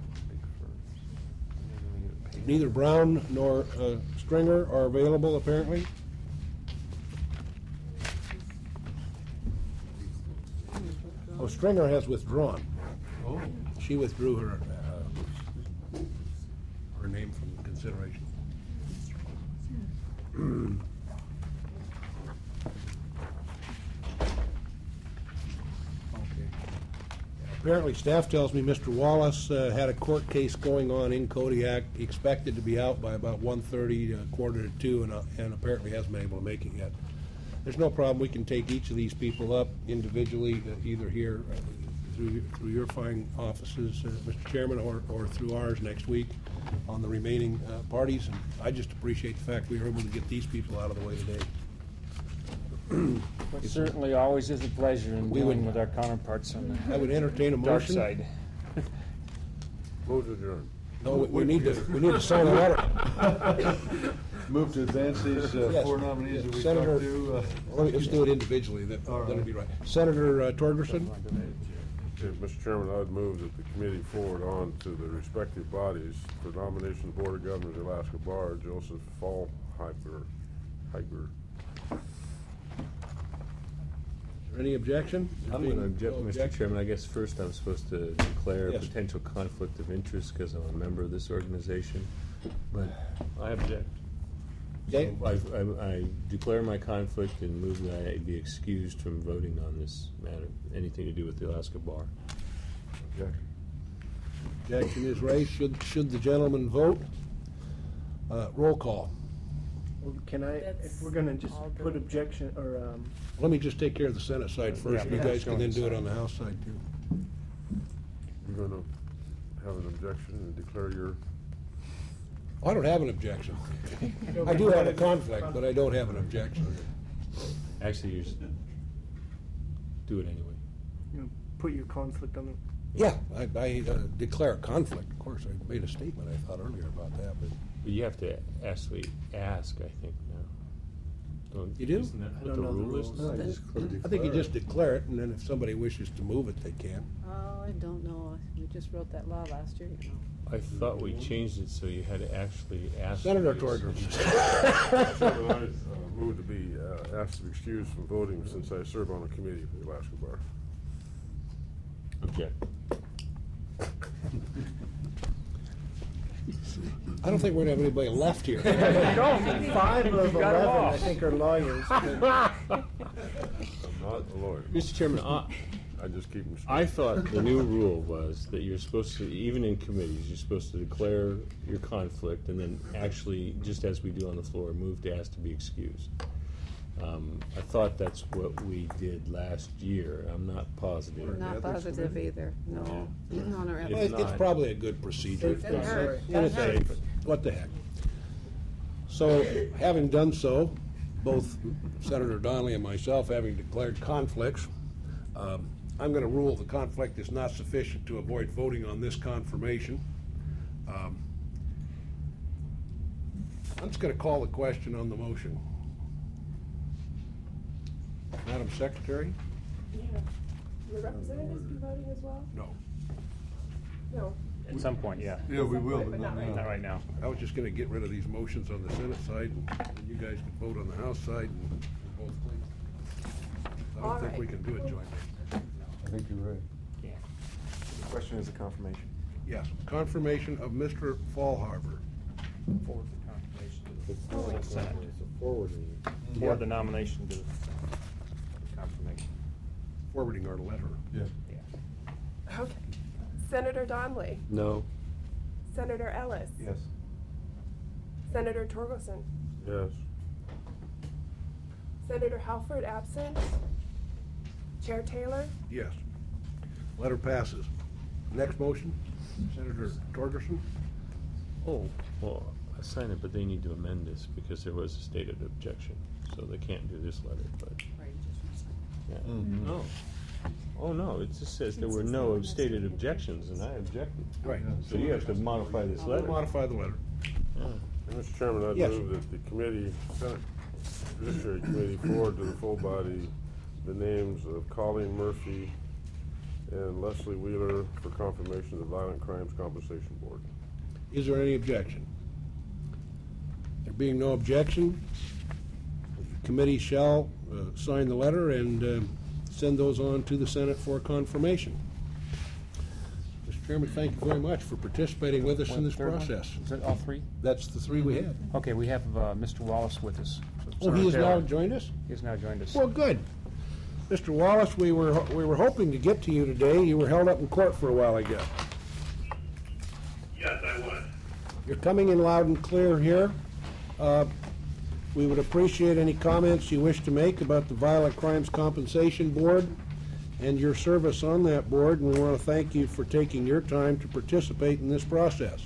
Neither Brown nor Stringer are available, apparently. Oh, Stringer has withdrawn. Oh. She withdrew her name from the Apparently, staff tells me Mr. Wallace had a court case going on in Kodiak, expected to be out by about 1:30, quarter to 2, and apparently hasn't been able to make it yet. There's no problem. We can take each of these people up individually, either here through your fine offices, Mr. Chairman, or through ours next week on the remaining parties. And I just appreciate the fact we were able to get these people out of the way today. It certainly always is a pleasure in We dealing would- with our counterparts on the I would entertain a dark motion. side. Move to adjourn. No, we need to sign a letter. Move to advance these Yes. 4 nominees that we Senator- talked to. Let's do it individually, that'll be right. Senator Torgerson? Mr. Chairman, I'd move that the committee forward on to the respective bodies for nomination of Board of Governors, Alaska Bar, Joseph Fallhiber. Is there any objection? I'm going to object, No Mr. objection? Chairman. I guess first I'm supposed to declare a Yes. potential conflict of interest because I'm a member of this organization, but I object. Okay. So I declare my conflict and move that I be excused from voting on this matter, anything to do with the Alaska Bar. Objection is raised. Should the gentleman vote? Roll call. Well, can I, if we're gonna just put objection, or, Let me just take care of the Senate side first. Yeah, You yeah. guys can then do it on the House side, too. You're going to have an objection and declare your... I don't have an objection. I do have a conflict, but I don't have an objection. Actually, you do it anyway. you know, put your conflict on the, Yeah, I declare a conflict. Of course, I made a statement, I thought, earlier about that, but But you have to actually ask, I think, now. Don't- You do? Isn't that I what don't the know the rule is? rules. now? I think you just declare it, and then if somebody wishes to move it, they can. Oh, I don't know. We just wrote that law last year, you know. I thought we changed it so you had to actually ask. Senator for this. Torgerson. Chairman, I move to be asked to be excused from voting since I serve on a committee for the Alaska Bar. Object. I don't think we're gonna have anybody left here. 5 of 11, I think, are lawyers. I'm not a lawyer. Mr. Chairman, I just keep them straight. I thought the new rule was that you're supposed to, even in committees, you're supposed to declare your conflict and then actually, just as we do on the floor, move to ask to be excused. I thought that's what we did last year. I'm not positive. Not positive either, no. On our If ethics. It's not- probably a good procedure. Doesn't hurt. And it's Doesn't hurt. safe. What the heck? So, having done so, both Senator Donnelly and myself having declared conflicts, I'm going to rule the conflict is not sufficient to avoid voting on this confirmation. I'm just going to call the question on the motion. Madam Secretary? The representatives be voting as well? No. No. At some point, yeah. Yeah, we will, but not Not now. right now. I was just going to get rid of these motions on the Senate side, and you guys could vote on the House side, and both please. I All don't think right. we can do it jointly. I think you're right. Yeah. The question is a confirmation. Yes, confirmation of Mr. Fallharbor. Forward the confirmation to the Forward. Senate. It's a forwarding. Forward the nomination to the confirmation. Forwarding our letter. Yeah. Yeah. Okay. Senator Donnelly, No. Senator Ellis, Yes. Senator Torgerson, Yes. Senator Halford absent, Chair Taylor, Yes. Letter passes. Next motion, Senator Torgerson. Oh, well, I signed it, but they need to amend this because there was a stated objection, so they can't do this letter, but. Yeah. Mhm. No. Oh, no, it just says there were no stated objections, and I objected. Right. So you have to modify this letter. Modify the letter. Yeah. Mr. Chairman, I'd Yes. move that the committee, Senate Judiciary Committee, forward to the full body the names of Colleen Murphy and Leslie Wheeler for confirmation of the Violent Crimes Compensation Board. Is there any objection? There being no objection, the committee shall sign the letter and send those on to the Senate for confirmation. Mr. Chairman, thank you very much for participating with us in this Third one? process. Is it all three? That's the three we had. Okay, we have Mr. Wallace with us. Oh, he has Senator now Taylor. joined us? He has now joined us. Well, good. Mr. Wallace, we were hoping to get to you today. You were held up in court for a while ago. Yes, I was. You're coming in loud and clear here. We would appreciate any comments you wish to make about the Violent Crimes Compensation Board and your service on that board, and we want to thank you for taking your time to participate in this process.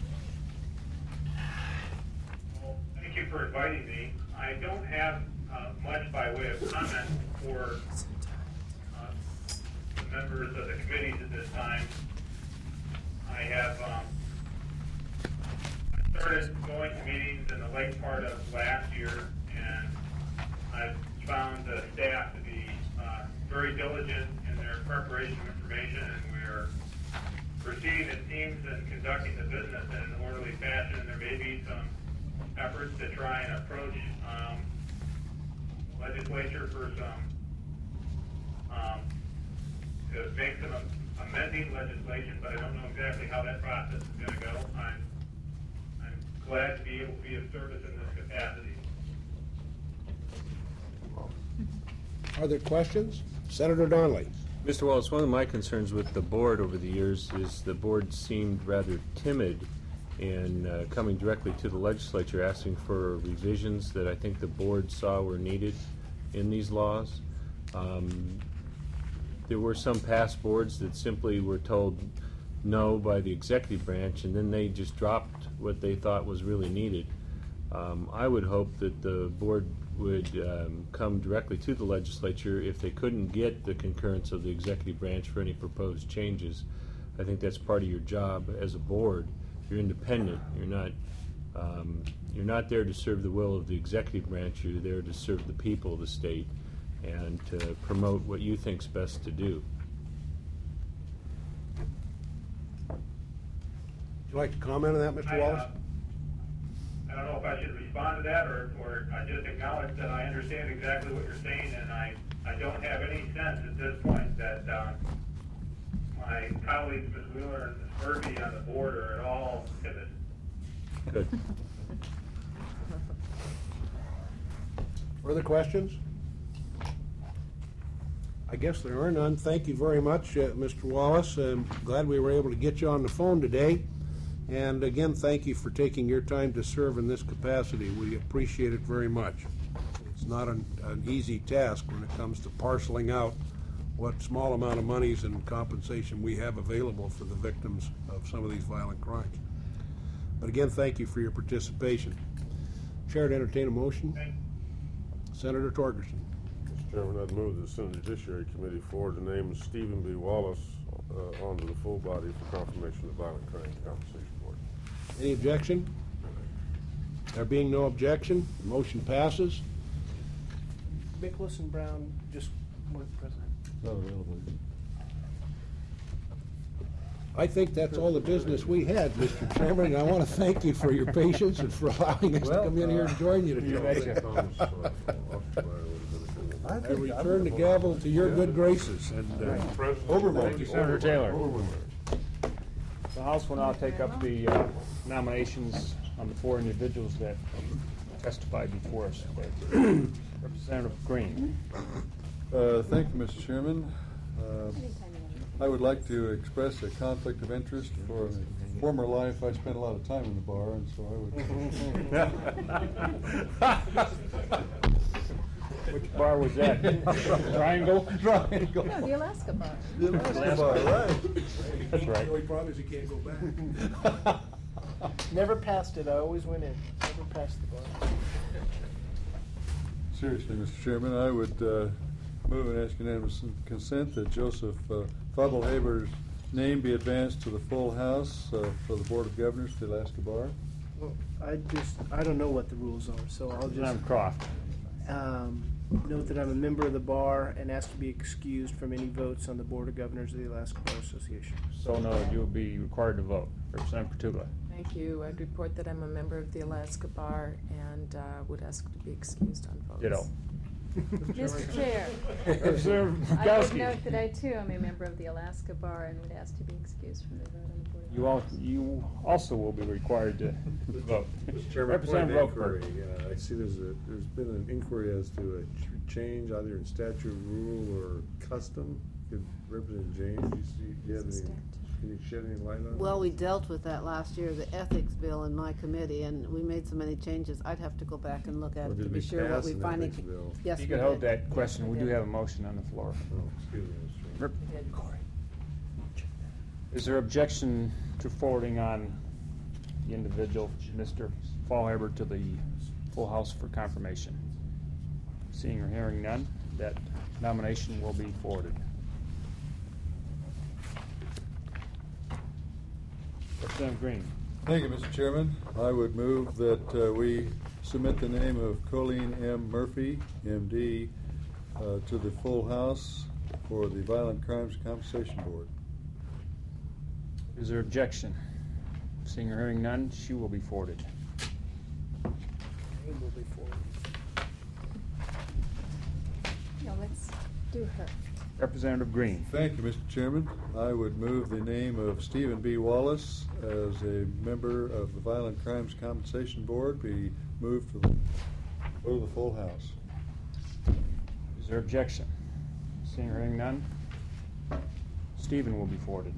Well, thank you for inviting me. I don't have much by way of comment for the members of the committees at this time. I have I started going to meetings in the late part of last year, and I've found the staff to be very diligent in their preparation of information, and we're proceeding, it seems, and conducting the business in an orderly fashion. There may be some efforts to try and approach legislature for some to make some amending legislation, but I don't know exactly how that process is going to go. I'm glad to be able to be of service in this capacity. Are there questions? Senator Donnelly. Mr. Wallace, one of my concerns with the board over the years is the board seemed rather timid in coming directly to the legislature asking for revisions that I think the board saw were needed in these laws. There were some past boards that simply were told no by the executive branch, and then they just dropped what they thought was really needed. I would hope that the board would come directly to the legislature if they couldn't get the concurrence of the executive branch for any proposed changes. I think that's part of your job as a board. You're independent. You're not there to serve the will of the executive branch. You're there to serve the people of the state and to promote what you think's best to do. Would you like to comment on that, Mr. Wallace? I don't know if I should respond to that or I just acknowledge that I understand exactly what you're saying, and I don't have any sense at this point that my colleagues, Ms. Wheeler and Ms. Murphy on the board are at all timid. Good. Further questions? I guess there are none. Thank you very much, Mr. Wallace. I'm glad we were able to get you on the phone today. And again, thank you for taking your time to serve in this capacity. We appreciate it very much. It's not an easy task when it comes to parceling out what small amount of monies and compensation we have available for the victims of some of these violent crimes. But again, thank you for your participation. Chair to entertain a motion. Senator Torgerson. Mr. Chairman, I'd move the Senate Judiciary Committee forward to name Stephen B. Wallace onto the full body for confirmation of the Violent Crimes Compensation Board. Any objection? There being no objection, the motion passes. Mikolas and Brown just weren't present. Not available. I think that's all the business we had, Mr. Chairman, and I want to thank you for your patience and for allowing us to come in here and join you today. I return the gavel to your good graces. And Thank you, Senator Taylor. The House will now take up the nominations on the four individuals that testified before us. Representative Green. Thank you, Mr. Chairman. I would like to express a conflict of interest. For a former life, I spent a lot of time in the bar, and so I would... Which bar was that? Triangle? Triangle. No, the Alaska bar. The Alaska bar, right. That's right. We promise you can't go back. Never passed it. I always went in. Never passed the bar. Seriously, Mr. Chairman, I would move and ask unanimous consent that Joseph Fuddlehaber's name be advanced to the full House for the Board of Governors for the Alaska Bar. Well, I don't know what the rules are, so I'll just... I'm Croft. Note that I'm a member of the bar and asked to be excused from any votes on the Board of Governors of the Alaska Bar Association. So noted, you will be required to vote. Representative Petula. Thank you. I'd report that I'm a member of the Alaska Bar and would ask to be excused on votes. Ditto. Mr. Chair, Representative I would Gowski. note that I too am a member of the Alaska Bar and would ask to be excused from the vote on the Board of You also will be required to vote. Mr. Chairman, point of Representative inquiry. Rokeberg. I see there's been an inquiry as to a change either in statute, rule, or custom. Could Representative James, do you have any, can you shed any light on that? Well, we dealt with that last year, the ethics bill in my committee, and we made so many changes. I'd have to go back and look at Or it did to we be sure what pass we an finally. ethics bill? Yes, You we can hold did. that question. We do did. have a motion on the floor. Oh, excuse me, Mr. Chairman. Is there objection to forwarding on the individual, Mr. Fallhaber, to the full House for confirmation? Seeing or hearing none, that nomination will be forwarded. Representative Green. Thank you, Mr. Chairman. I would move that we submit the name of Colleen M. Murphy, M.D., to the full House for the Violent Crimes Compensation Board. Is there objection? Seeing or hearing none, she will be forwarded. Name will be forwarded. No, let's do her. Representative Green. Thank you, Mr. Chairman. I would move the name of Stephen B. Wallace as a member of the Violent Crimes Compensation Board be moved to the full House. Is there objection? Seeing or hearing none, Stephen will be forwarded.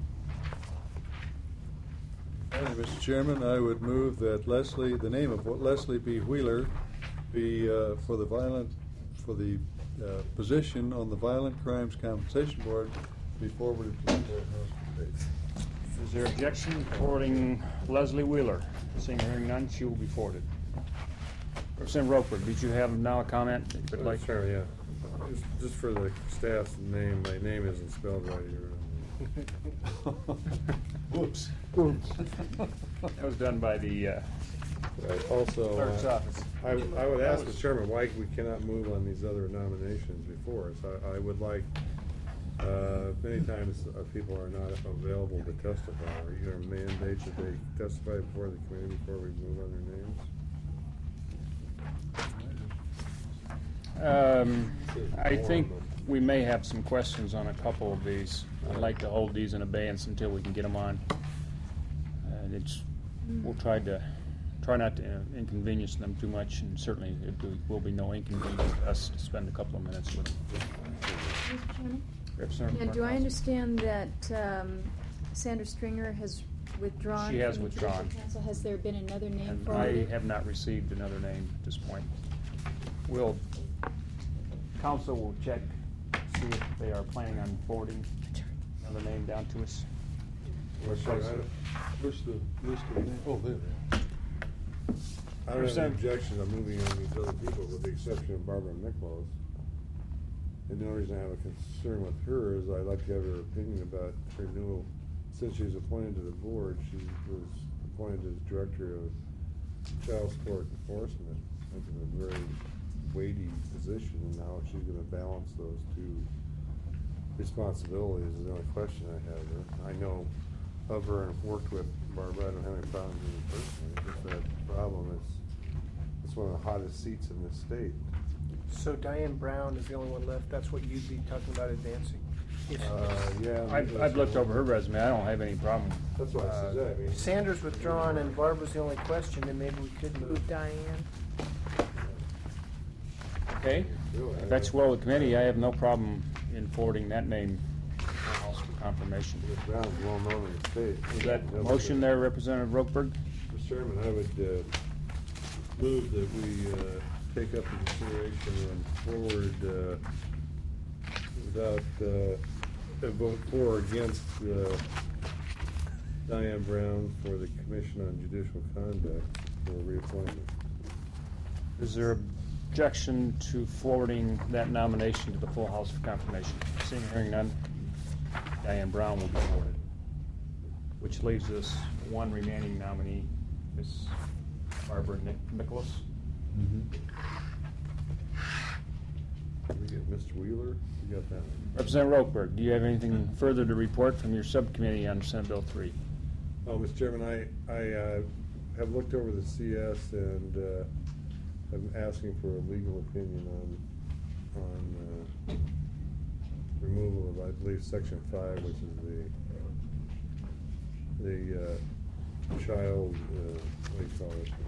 Thank you, Mr. Chairman. I would move that the name of Leslie B. Wheeler be for the position on the Violent Crimes Compensation Board be forwarded to the full House. Is there objection forwarding Leslie Wheeler? Seeing or hearing none, she will be forwarded. Representative Roper, did you have now a comment that you would like? Sure, yeah. Just for the staff's name, my name isn't spelled right here. Whoops. Oops. That was done by the Also, clerk's office. I would ask the chairman why we cannot move on these other nominations before us. I would like, many times people are not available to testify. Are you going to mandate that they testify before the committee before we move on their names? I think we may have some questions on a couple of these. I'd like to hold these in abeyance until we can get them on. We'll try not to inconvenience them too much, and certainly it will be no inconvenience to us to spend a couple of minutes with them. Mr. Chairman? Representative And do I Markowski. understand that Sandra Stringer has withdrawn? She has from the withdrawn. Judicial Council? Has there been another name And I forwarded? have not received another name at this point. Council will check, see if they are planning on forwarding another name down to us. Where's the list of names? Oh, there they are. I don't have any objection to moving on these other people with the exception of Barbara Miklos. And the only reason I have a concern with her is I'd like to have her opinion about her renewal. Since she was appointed to the board, she was appointed as director of child support enforcement. That's a very weighty position, and now she's going to balance those two responsibilities is the only question I have there. I know of her and worked with Barbara. I don't have any problems with her personally. It's just that problem is it's one of the hottest seats in this state. So Diane Brown is the only one left. That's what you'd be talking about advancing. Yeah. I've looked over her resume. I don't have any problem. That's what I said. I mean, Sanders withdrawn and Barbara's the only question, then maybe we could move. Diane. Okay, if that's well with the committee, I have no problem in forwarding that name to the House for confirmation. Brown's well known in the state. Is that a motion there, Representative Rokeberg? Mr. Chairman, I would move that we take up the consideration and forward without a vote for or against Diane Brown for the Commission on Judicial Conduct for reappointment. Is there objection to forwarding that nomination to the full House for confirmation? Seeing or hearing none, Diane Brown will be forwarded. Which leaves us one remaining nominee, Ms. Barbara Nicholas. Can we get Mr. Wheeler? You got that? Representative Rokeberg, do you have anything further to report from your subcommittee on Senate Bill 3? Oh, Mr. Chairman, I have looked over the CS and I'm asking for a legal opinion on removal of, I believe, section 5, which is the child, what do you call it?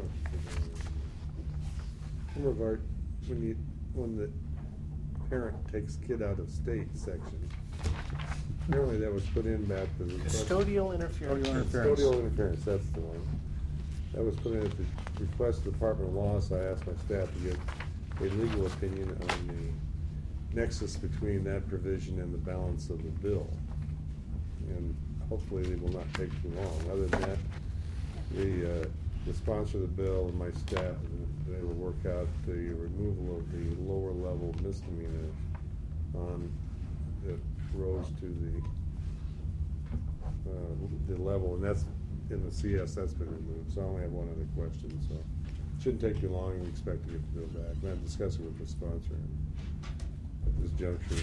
Some of our, when the parent takes kid out of state section. Apparently that was put in back to the. Custodial interference. Custodial interference, that's the one. That was put in at the request of the Department of Law, so I asked my staff to get a legal opinion on the nexus between that provision and the balance of the bill. And hopefully they will not take too long. Other than that, the sponsor of the bill and my staff have been able to work out the removal of the lower level misdemeanor on that rose to the level, and that's in the CS, that's been removed. So I only have one other question, so it shouldn't take too long, and we expect to get the bill back. And I'm discussing with the sponsor at this juncture.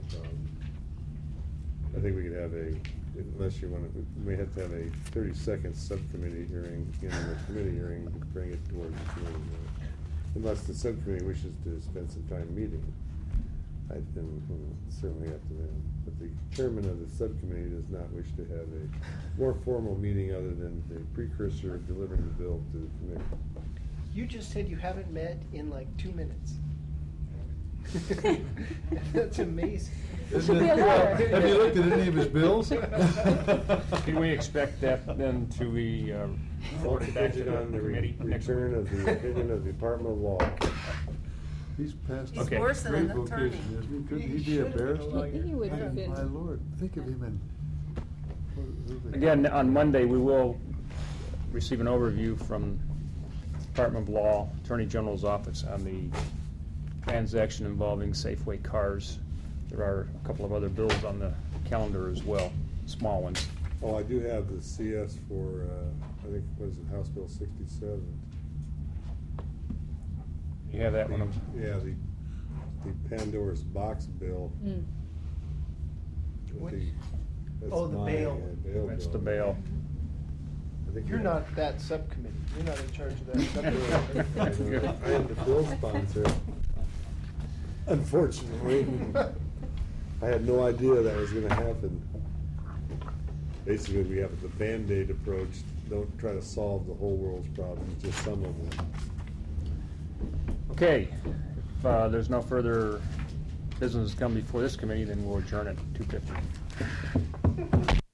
I think we could have unless you want to, we may have to have a 30-second subcommittee hearing in the committee hearing to bring it towards the committee. Unless the subcommittee wishes to spend some time meeting. Certainly up to them. But the chairman of the subcommittee does not wish to have a more formal meeting other than the precursor of delivering the bill to the committee. You just said you haven't met in like 2 minutes. That's amazing. Have you looked at any of his bills? Can we expect that then to be forwarded back to the on the committee next week? return of the opinion of the Department of Law. He's passed He's a worse than great an attorney. vocation, isn't he? Couldn't he be a should have been a barrister? lawyer. He would have been. My lord, think of him in. what do they Again, call it? on Monday, we will receive an overview from Department of Law, Attorney General's office on the transaction involving Safeway cars. There are a couple of other bills on the calendar as well, small ones. Oh, I do have the CS for, I think, what is it, House Bill 67. You have that one? Yeah, the Pandora's Box bill. Which? That's Oh, the my, bail. Bail That's bill. the bail. I think You're we- not that subcommittee. You're not in charge of that subcommittee. I am the bill sponsor. Unfortunately. I had no idea that was gonna happen. Basically, we have the Band-Aid approach. Don't try to solve the whole world's problems, just some of them. Okay, if there's no further business to come before this committee, then we'll adjourn at 2:50.